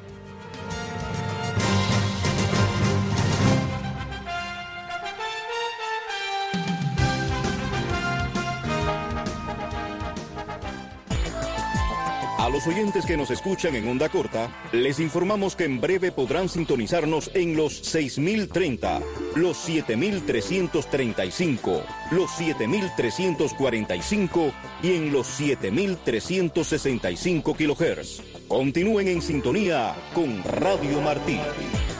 A los oyentes que nos escuchan en onda corta, les informamos que en breve podrán sintonizarnos en los 6030, los 7335, los 7345 y en los 7365 kHz. Continúen en sintonía con Radio Martí.